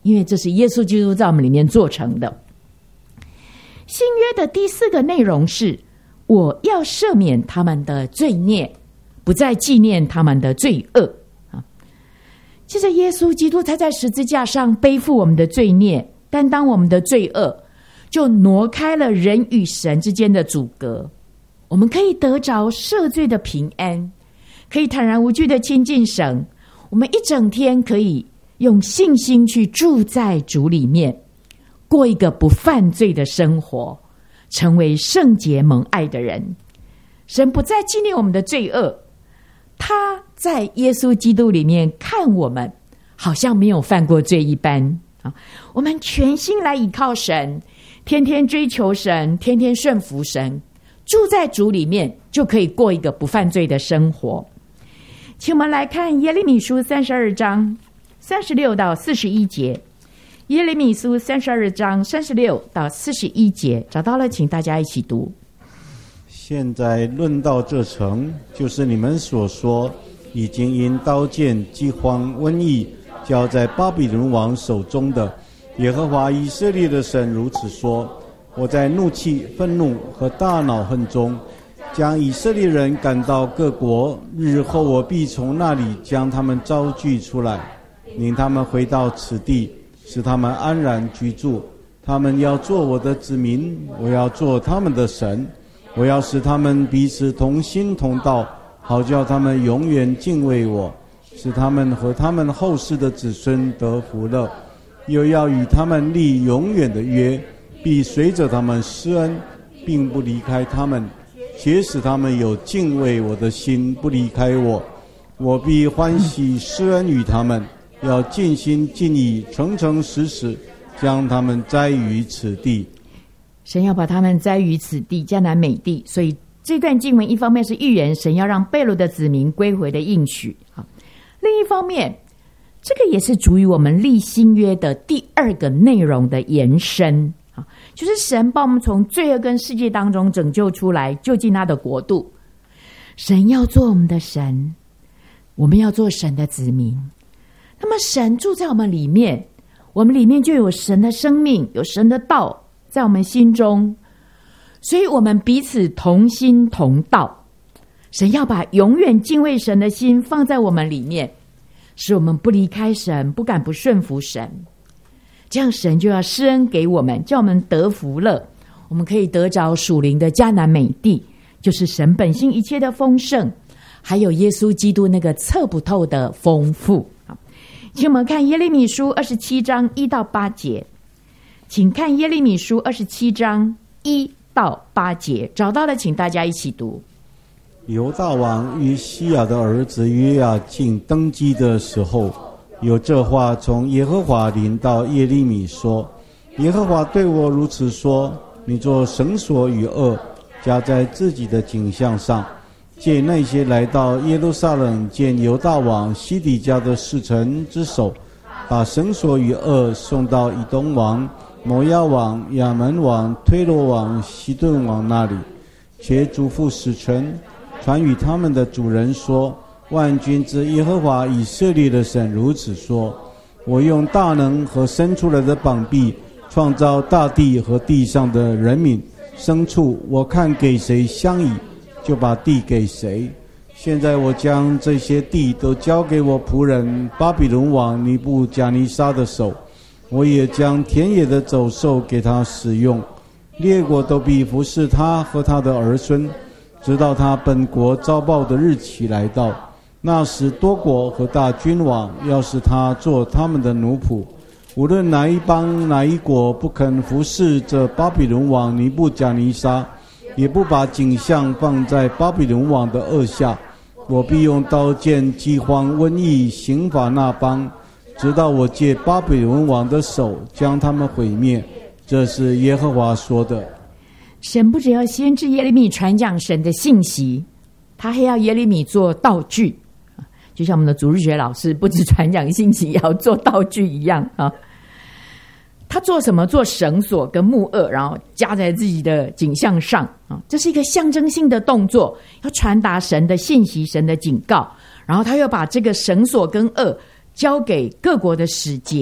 因为这是耶稣基督在我们里面做成的。新约的第四个内容是，我要赦免他们的罪孽，不再纪念他们的罪恶。接着耶稣基督他在十字架上背负我们的罪孽，担当我们的罪恶，就挪开了人与神之间的阻隔，我们可以得着赦罪的平安，可以坦然无惧的亲近神。我们一整天可以用信心去住在主里面，过一个不犯罪的生活，成为圣洁蒙爱的人。神不再纪念我们的罪恶，他在耶稣基督里面看我们好像没有犯过罪一般。我们全心来倚靠神，天天追求神，天天顺服神，住在主里面，就可以过一个不犯罪的生活。请我们来看耶利米书三十二章三十六到四十一节。耶利米书三十二章三十六到四十一节，找到了请大家一起读。 现在论到这城，就是你们所说已经因刀剑、饥荒、瘟疫交在巴比伦王手中的，耶和华以色列的神如此说：我在怒气、愤怒和大恼恨中将以色列人赶到各国，日后我必从那里将他们招聚出来，领他们回到此地，使他们安然居住。他们要做我的子民，我要做他们的神。我要使他们彼此同心同道，好叫他们永远敬畏我，使他们和他们后世的子孙得福乐。又要与他们立永远的约，必随着他们施恩，并不离开他们，且使他们有敬畏我的心，不离开我。我必欢喜施恩于他们，要尽心尽意，诚诚实实将他们栽于此地。 神要把他们栽于此地，迦南美地。所以这段经文一方面是预言神要让被掳的子民归回的应许，另一方面这个也是主于我们立新约的第二个内容的延伸，就是神把我们从罪恶跟世界当中拯救出来，救进他的国度。神要做我们的神，我们要做神的子民。那么神住在我们里面，我们里面就有神的生命，有神的道在我们心中，所以我们彼此同心同道。神要把永远敬畏神的心放在我们里面，使我们不离开神，不敢不顺服神。这样神就要施恩给我们，叫我们得福乐，我们可以得着属灵的迦南美地，就是神本性一切的丰盛，还有耶稣基督那个测不透的丰富。请我们看耶利米书二十七章一到八节。请看耶利米书二十七章一到八节，找到了请大家一起读。 犹大王约西亚的儿子约雅敬登基的时候，有这话从耶和华临到耶利米说：耶和华对我如此说，你做绳索与轭，加在自己的颈项上，借那些来到耶路撒冷见犹大王西底家的使臣之手，把绳索与轭送到以东王、摩押王、亚门王、推罗王、西顿王那里，且嘱咐使臣传与他们的主人说：万军之耶和华以色列的神如此说：我用大能和伸出来的膀臂创造大地和地上的人民牲畜，我看给谁相宜，就把地给谁。现在我将这些地都交给我仆人巴比伦王尼布甲尼撒的手，我也将田野的走兽给他使用，列国都必服侍他和他的儿孙，直到他本国遭报的日期来到。那时多国和大君王要使他做他们的奴仆，无论哪一邦哪一国不肯服侍这巴比伦王尼布甲尼撒，也不把景象放在巴比伦王的腭下，我必用刀剑、饥荒、瘟疫刑罚那邦，直到我借巴比伦王的手将他们毁灭。这是耶和华说的。 神不只要先知耶利米传讲神的信息，他还要耶利米做道具，就像我们的主日学老师不只传讲信息，也要做道具一样啊。他做什么？做绳索跟木轭，然后加在自己的颈项上啊，这是一个象征性的动作，要传达神的信息、神的警告。然后他又把这个绳索跟轭交给各国的使节啊，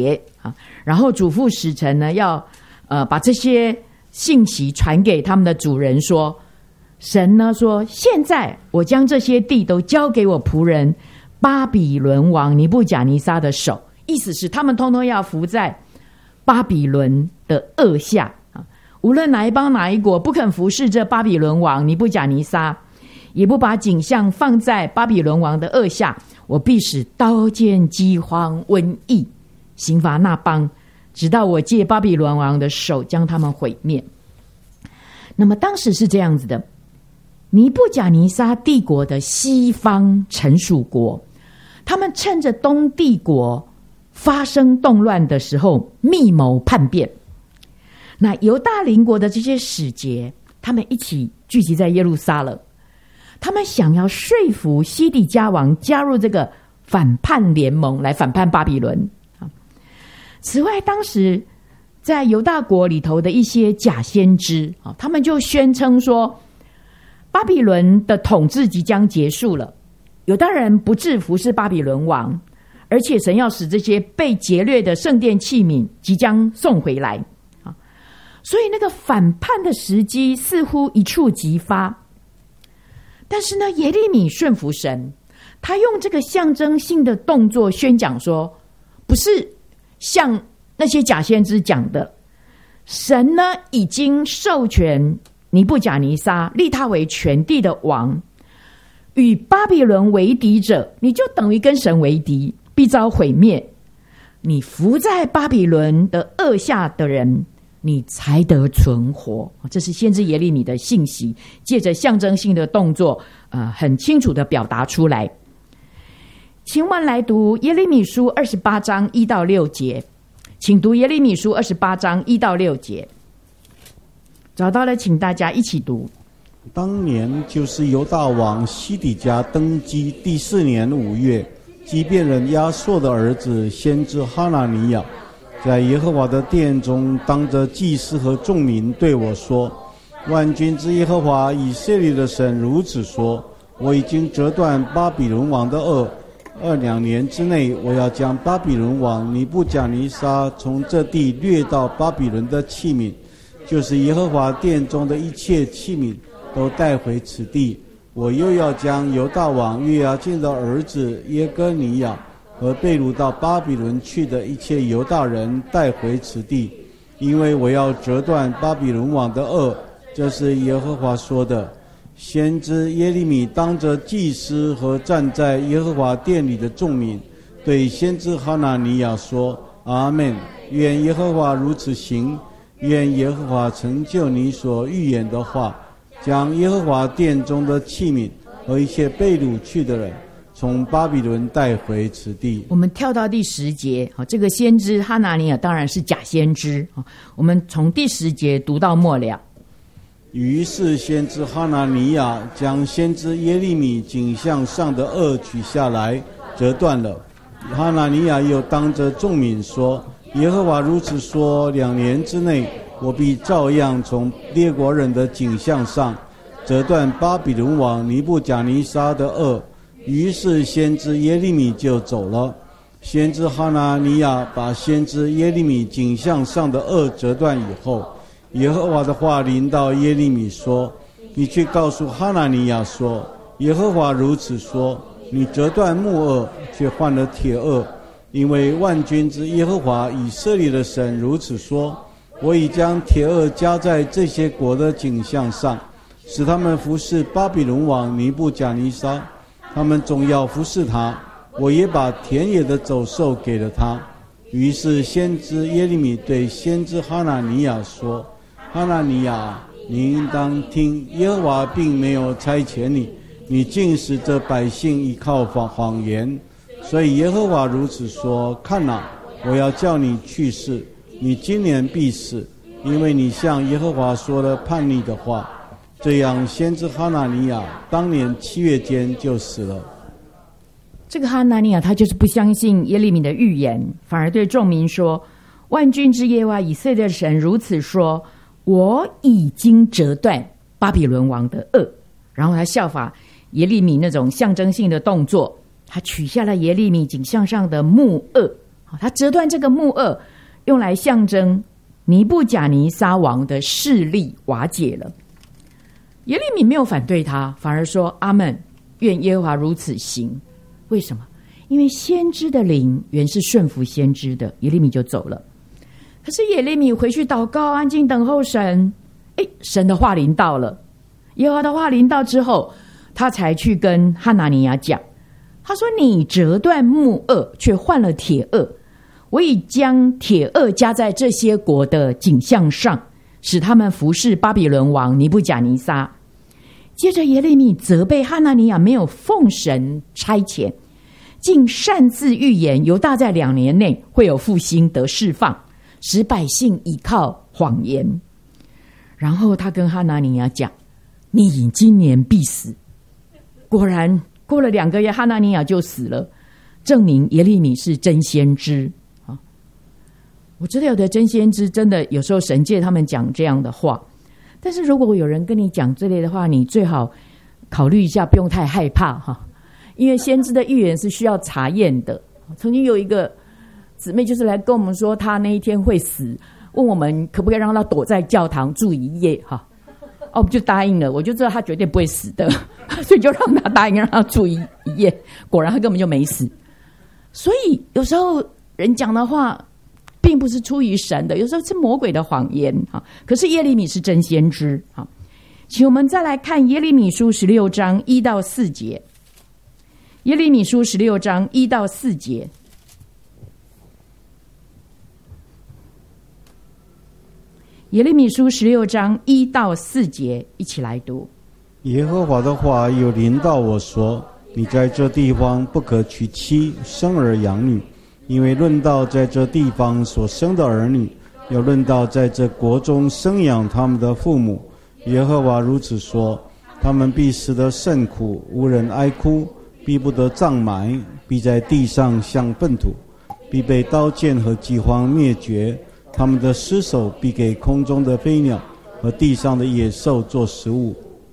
啊，然后嘱咐使臣呢要呃把这些信息传给他们的主人说，神呢说，现在我将这些地都交给我仆人巴比伦王尼布甲尼撒的手，意思是他们通通要服在巴比伦的恶下啊！无论哪一邦哪一国不肯服侍这巴比伦王尼布甲尼撒，也不把景象放在巴比伦王的恶下，我必使刀剑饥荒瘟疫刑罚那邦，直到我借巴比伦王的手将他们毁灭。那么当时是这样子的，尼布甲尼撒帝国的西方臣属国，他们趁着东帝国发生动乱的时候密谋叛变。那犹大邻国的这些使节，他们一起聚集在耶路撒冷，他们想要说服西底家王加入这个反叛联盟，来反叛巴比伦。此外，当时在犹大国里头的一些假先知，他们就宣称说，巴比伦的统治即将结束了，犹大人不致服侍巴比伦王，而且神要使这些被劫掠的圣殿器皿即将送回来。所以那个反叛的时机似乎一触即发。但是呢，耶利米顺服神，他用这个象征性的动作宣讲说，不是像那些假先知讲的，神呢已经授权尼布甲尼撒立他为全地的王，与巴比伦为敌者，你就等于跟神为敌，必遭毁灭。你伏在巴比伦的恶下的人，你才得存活。这是先知耶利米的信息，借着象征性的动作，呃，很清楚的表达出来。请我们来读耶利米书二十八章一到六节，请读耶利米书二十八章一到六节。找到了，请大家一起读。 当年就是犹大王西底家登基第四年五月，基遍人亚朔的儿子先知哈拿尼亚，在耶和华的殿中当着祭司和众民对我说，万军之耶和华以色列的神如此说，我已经折断巴比伦王的轭，二两年之内，我要将巴比伦王尼布甲尼撒从这地掠到巴比伦的器皿，就是耶和华殿中的一切器皿，都带回此地。我又要将犹大王约雅敬的儿子耶哥尼亚和被掳到巴比伦去的一切犹大人带回此地，因为我要折断巴比伦王的轭，这是耶和华说的。先知耶利米当着祭司和站在耶和华殿里的众民，对先知哈拿尼亚说，阿们，愿耶和华如此行，愿耶和华成就你所预言的话，将耶和华殿中的器皿和一切被掳去的人从巴比伦带回此地。 我们跳到第十节，这个先知哈拿尼亚当然是假先知，我们从第十节读到末了。 于是先知哈拿尼亚将先知耶利米颈项上的轭取下来，折断了。哈拿尼亚又当着众民说，耶和华如此说，两年之内，我必照样从列国人的颈项上折断巴比伦王尼布甲尼撒的轭。于是先知耶利米就走了。先知哈拿尼亚把先知耶利米颈项上的轭折断以后，耶和华的话临到耶利米说，你去告诉哈拿尼亚说，耶和华如此说，你折断木轭，却换了铁轭，因为万军之耶和华以色列的神如此说，我已将铁轭加在这些国的颈项上，使他们服侍巴比伦王尼布甲尼撒，他们总要服侍他，我也把田野的走兽给了他。于是先知耶利米对先知哈拿尼亚说，哈拿尼亚，你应当听，耶和华并没有差遣你，你竟使这百姓依靠谎谎言。所以耶和华如此说，看哪，我要叫你去世，你今年必死，因为你向耶和华说了叛逆的话。这样先知哈拿尼亚当年七月间就死了。 这个哈拿尼亚他就是不相信耶利米的预言，反而对众民说，万军之耶和华以色列的神如此说，我已经折断巴比伦王的轭。然后他效法耶利米那种象征性的动作，他取下了耶利米颈项上的木轭，他折断这个木轭， 用来象征尼布甲尼撒王的势力瓦解了。耶利米没有反对他，反而说：阿们，愿耶和华如此行。为什么？因为先知的灵原是顺服先知的，耶利米就走了。可是耶利米回去祷告，安静等候神。哎，神的话临到了，耶和华的话临到之后，他才去跟哈拿尼亚讲，他说：你折断木轭，却换了铁轭，我已将铁轭加在这些国的景象上，使他们服侍巴比伦王尼布甲尼撒。接着耶利米责备哈拿尼亚没有奉神差遣，竟擅自预言犹大在两年内会有复兴得释放，使百姓倚靠谎言。然后他跟哈拿尼亚讲：你今年必死。果然过了两个月，哈拿尼亚就死了，证明耶利米是真先知。我知道有的真先知真的有时候神借他们讲这样的话，但是如果有人跟你讲这类的话，你最好考虑一下，不用太害怕哈，因为先知的预言是需要查验的。曾经有一个姊妹就是来跟我们说，她那一天会死，问我们可不可以让她躲在教堂住一夜哈。哦，我们就答应了，我就知道她绝对不会死的，所以就让她答应让她住一一夜。果然她根本就没死。所以有时候人讲的话并不是出于神的，有时候是魔鬼的谎言。可是耶利米是真先知。请我们再来看耶利米书十六章一到四节。耶利米书十六章一到四节。耶利米书十六章一到四节，一起来读。 耶和华的话又临到我说：你在这地方不可娶妻生儿养女，因为论到在这地方所生的儿女，要论到在这国中生养他们的父母。耶和华如此说：他们必死得甚苦，无人哀哭，必不得葬埋，必在地上像粪土，必被刀剑和饥荒灭绝。他们的尸首必给空中的飞鸟和地上的野兽做食物。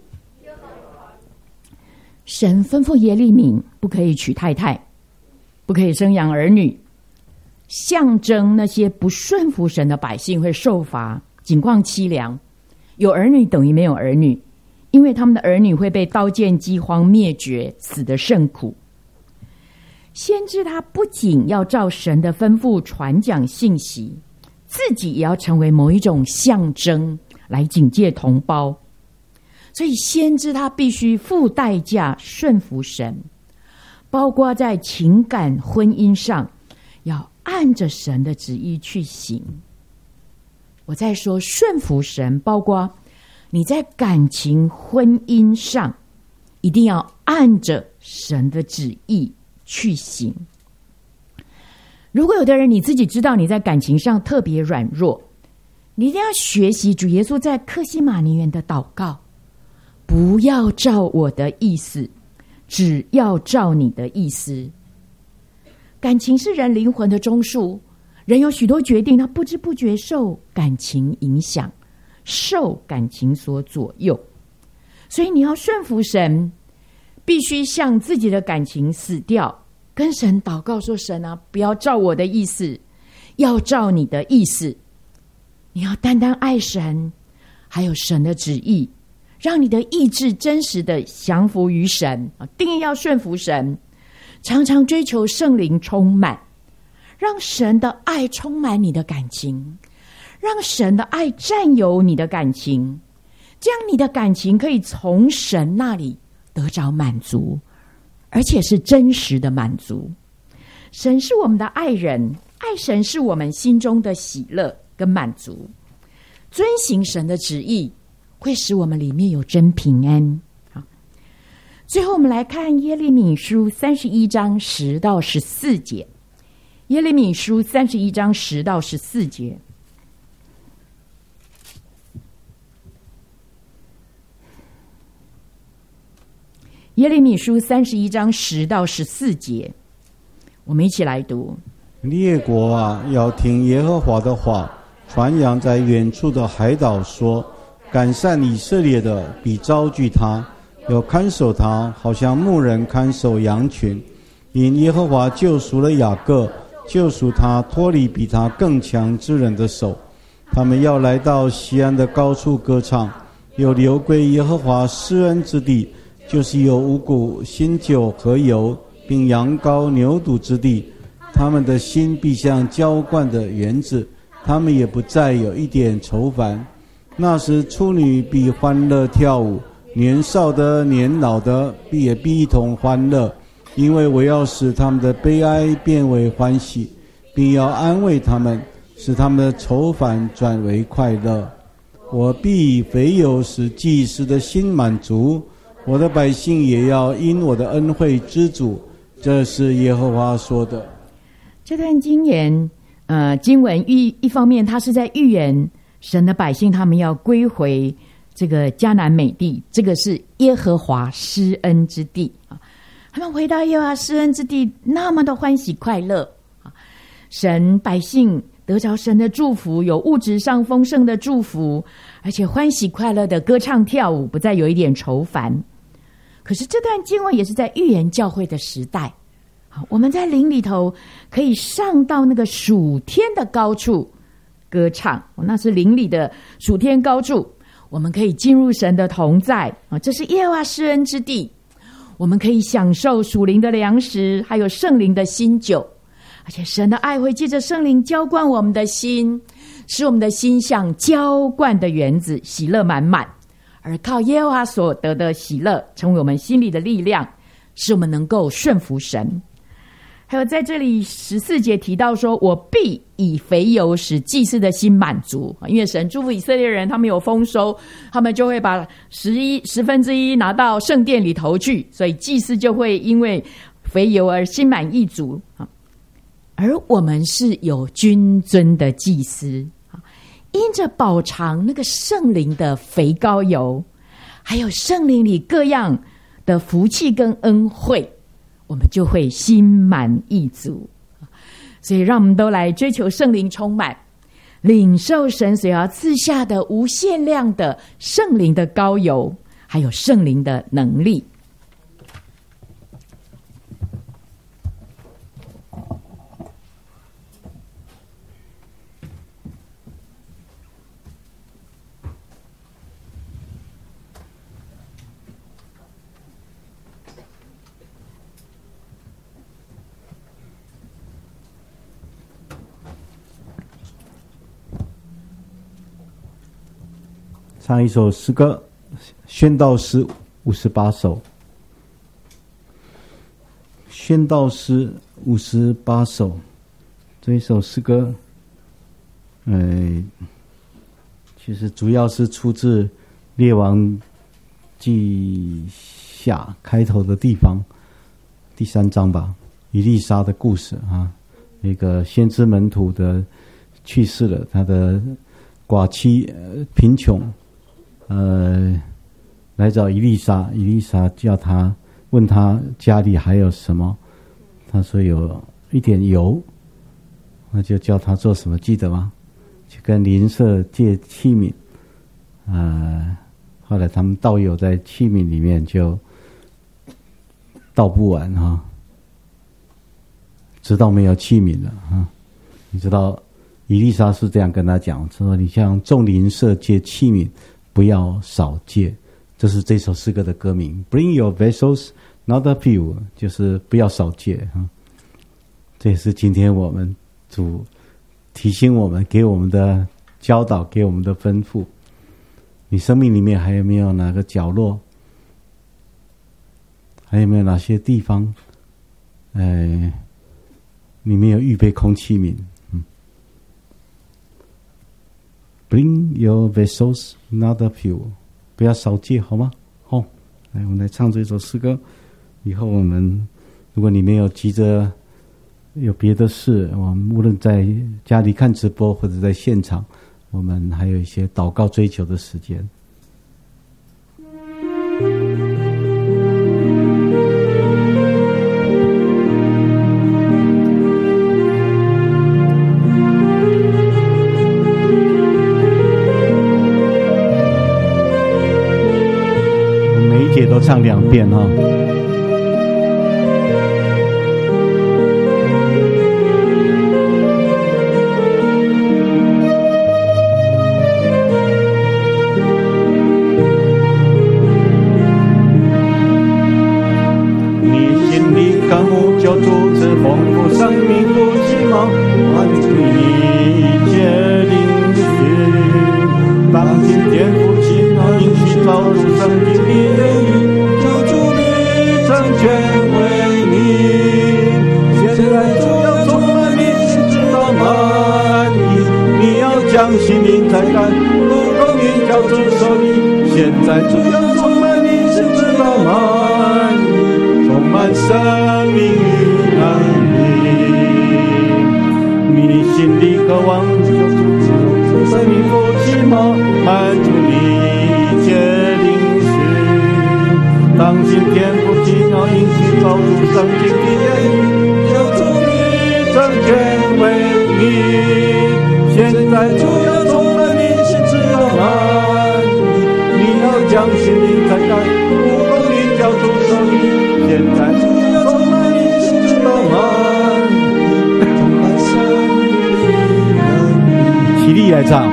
神吩咐耶利米不可以娶太太，不可以生养儿女，象征那些不顺服神的百姓会受罚，景况凄凉。有儿女等于没有儿女，因为他们的儿女会被刀剑饥荒灭绝，死得甚苦。先知他不仅要照神的吩咐传讲信息，自己也要成为某一种象征来警戒同胞。所以先知他必须付代价顺服神，包括在情感婚姻上要按着神的旨意去行。我在说顺服神，包括你在感情婚姻上一定要按着神的旨意去行。如果有的人你自己知道你在感情上特别软弱，你一定要学习主耶稣在客西马尼园的祷告：不要照我的意思，只要照你的意思。感情是人灵魂的中枢，人有许多决定，他不知不觉受感情影响，受感情所左右。所以你要顺服神，必须向自己的感情死掉，跟神祷告说：神啊，不要照我的意思，要照你的意思。你要单单爱神，还有神的旨意，让你的意志真实的降服于神，定义要顺服神，常常追求圣灵充满，让神的爱充满你的感情，让神的爱占有你的感情，这样你的感情可以从神那里得着满足，而且是真实的满足。神是我们的爱人，爱神是我们心中的喜乐跟满足。遵行神的旨意会使我们里面有真平安。好，最后我们来看耶利米书三十一章十到十四节。耶利米书三十一章十到十四节。耶利米书三十一章十到十四节，我们一起来读。 列国啊，要听耶和华的话，传扬在远处的海岛说：赶散以色列的必招聚他，要看守他，好像牧人看守羊群。因耶和华救赎了雅各， 救赎他脱离比他更强之人的手。他们要来到锡安的高处歌唱，有流归耶和华施恩之地，就是有五谷、新酒和油，并羊羔、牛犊之地。他们的心必像浇灌的园子，他们也不再有一点愁烦。那时处女必欢乐跳舞，年少的年老的必也必一同欢乐，因为我要使他们的悲哀变为欢喜，并要安慰他们，使他们的愁烦转为快乐。我必以肥油使祭司的心满足，我的百姓也要因我的恩惠知足。这是耶和华说的。 这段经言，呃，经文一一方面，它是在预言神的百姓他们要归回这个迦南美地，这个是耶和华施恩之地啊。他们回到耶和华施恩之地，那么的欢喜快乐啊！神百姓得着神的祝福，有物质上丰盛的祝福，而且欢喜快乐的歌唱跳舞，不再有一点愁烦。可是这段经文也是在预言教会的时代。我们在灵里头可以上到那个属天的高处歌唱，那是灵里的属天高处。我们可以进入神的同在，这是耶和华施恩之地。我们可以享受属灵的粮食，还有圣灵的新酒，而且神的爱会借着圣灵浇灌我们的心，使我们的心像浇灌的园子，喜乐满满。而靠耶和华所得的喜乐成为我们心里的力量，使我们能够顺服神。还有在这里十四节提到说，我必以肥油使祭司的心满足，因为神祝福以色列人，他们有丰收，他们就会把十一十分之一拿到圣殿里头去，所以祭司就会因为肥油而心满意足。而我们是有君尊的祭司，因着饱尝那个圣灵的肥膏油，还有圣灵里各样的福气跟恩惠，我们就会心满意足。所以让我们都来追求圣灵充满，领受神所要赐下的无限量的圣灵的膏油，还有圣灵的能力。 唱一首诗歌，宣道诗五十八首。宣道诗五十八首，这一首诗歌，呃，其实主要是出自《列王记下》开头的地方，第三章吧，以利沙的故事啊，那个先知门徒的去世了，他的寡妻、呃、贫穷。呃，来找以利沙，以利沙叫他问他家里还有什么，他说有一点油，那就叫他做什么，记得吗？去跟邻舍借器皿，呃，后来他们倒油在器皿里面就倒不完哈、啊，直到没有器皿了啊。你知道以利沙是这样跟他讲，说你向众邻舍借器皿，不要少借，这是这首诗歌的歌名。Bring your vessels, not a few， 就是不要少借啊。这也是今天我们主提醒我们、给我们的教导、给我们的吩咐。你生命里面还有没有哪个角落？还有没有哪些地方？呃，你没有预备空器皿？Bring your vessels, not a few， 不要少借，好吗？好、哦，来，我们来唱这首诗歌。以后我们，如果你没有急着有别的事，我们无论在家里看直播或者在现场，我们还有一些祷告追求的时间。都唱两遍哈、哦。 圣经的言语，救主你成全为你。现在主要充满你心知道满意，你要将心灵才干，如果你叫主手里。现在主要充满你心知道满意，充满生命与能力。你心里渴望救主生命不寂寞，满足你一切灵需。当今天不寂寞，应许照出圣经的言语，救主你成全为你。现在主要充满你心知道满意，你要将心灵才干，如果你叫主手里。现在主要充满你心知道满意，充满生命。起立来唱。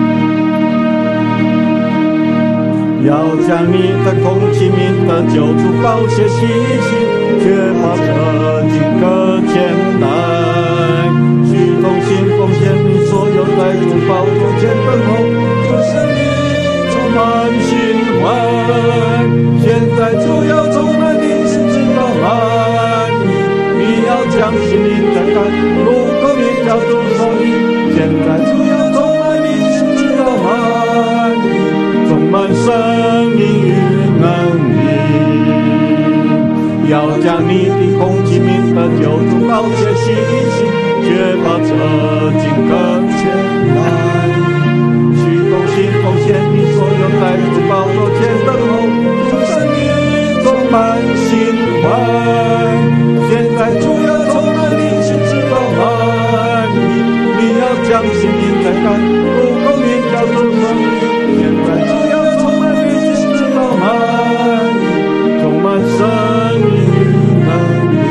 要将你的空气民的救助宝血洗洗，却怕这经搁前来。虚空心奉献你所有在主宝座前等候，就是你充满心怀。现在主要充满你心知道满意，你要将心灵才干，如果你叫主手里。现在主要充满你心知道满意，充满生命与能力。要将你的空气民的救助宝血洗洗，却把这经搁前来。虚空心奉献你所有在主宝座前等候，就是你充满心怀。现在主要充满你心知道满意，你要将心灵才干，如果你叫主手里。现在主要充满你心知道满意，充满生命与能力。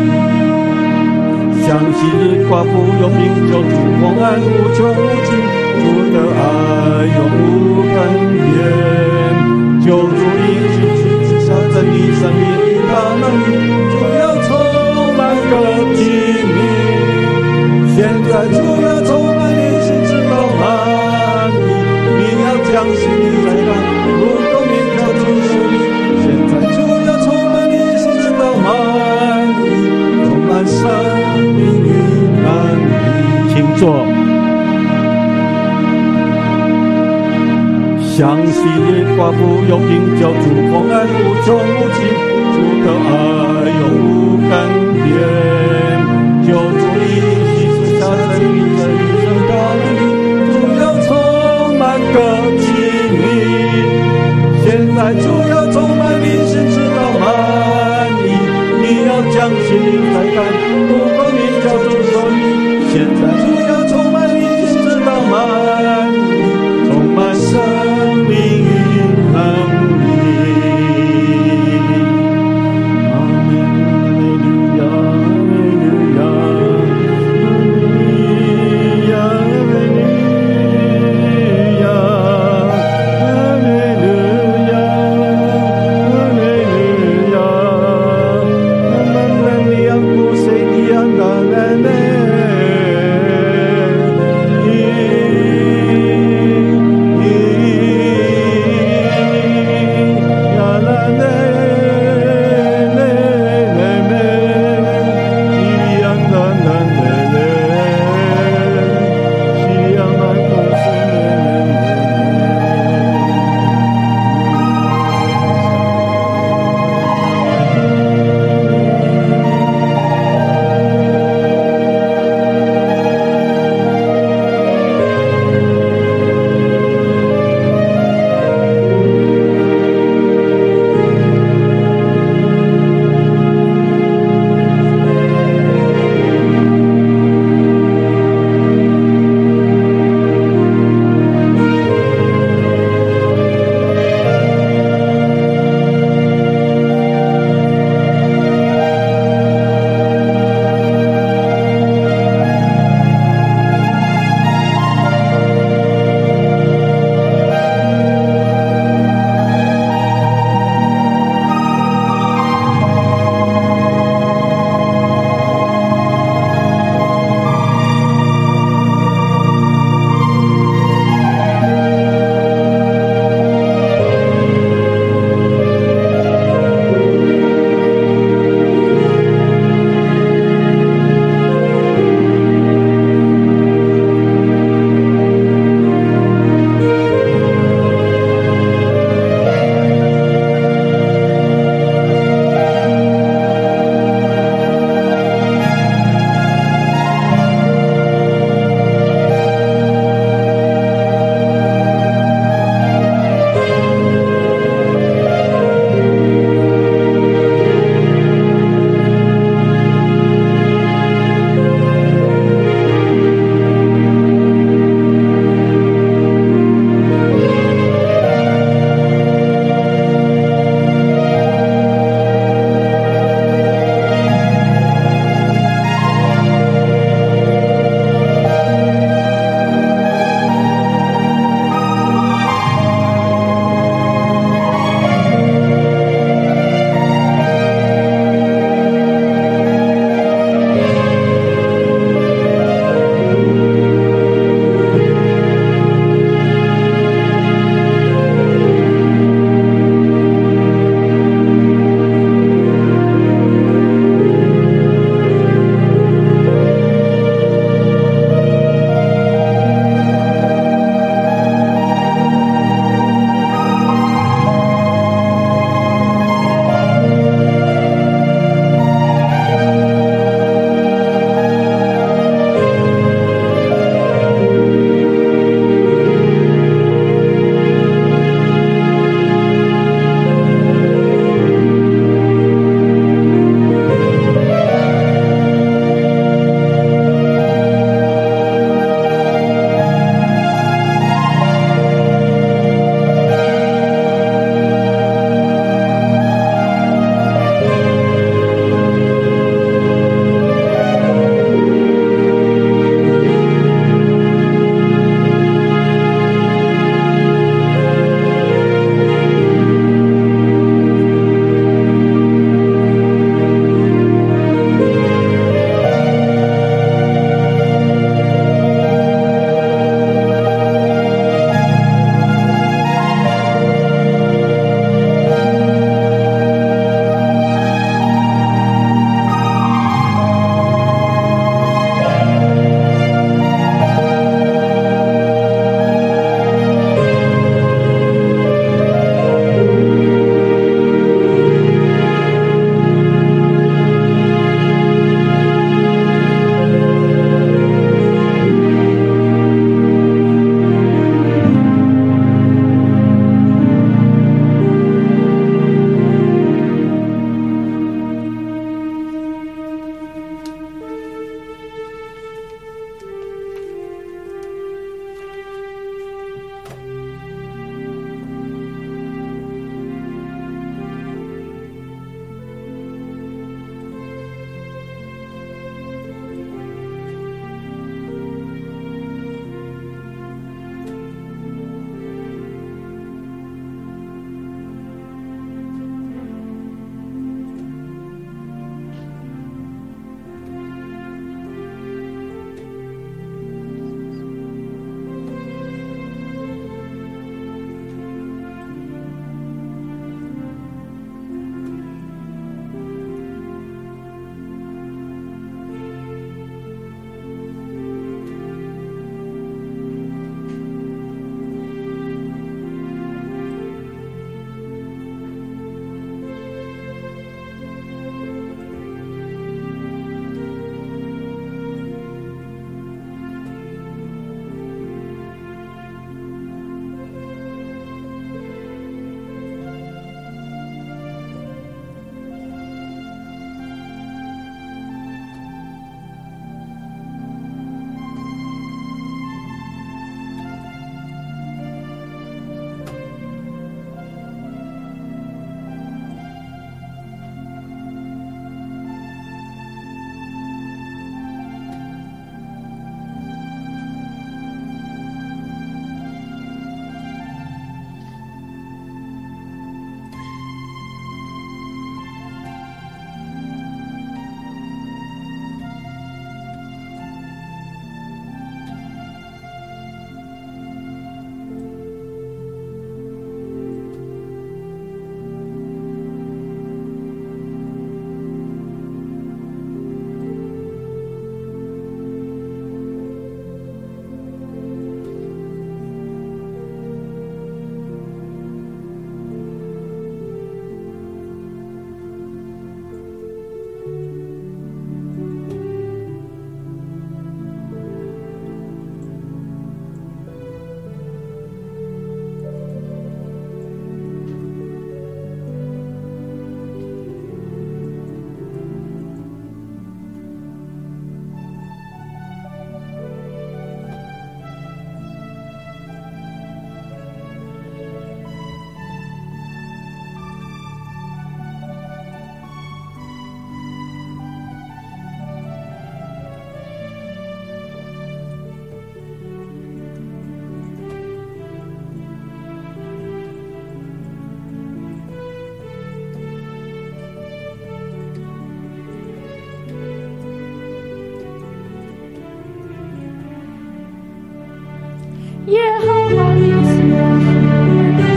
像昔日寡妇有病救主，丰安无穷无尽，主的爱永无分别。救主应许去赐下真理生命与大能力，主要充满个体名。现在主要充满你心知道满意，你要将心灵才干，如果你叫主手里。现在主要充满你心知道满意，充满生命与能力。请坐。像昔日寡妇有病救主，丰安无穷无尽，主的爱永无更迭。救主应许赐下生命的与生大能力，主要充满个体名。现在主要充满你心知道满意，你要将心灵才干，如果你叫主手里。现在主要充满你心知道满意，充满生命与能力。阿门，哈利路亚，哈利路亚，哈利路亚，哈利路亚，哈利路亚。 耶和华的喜悦。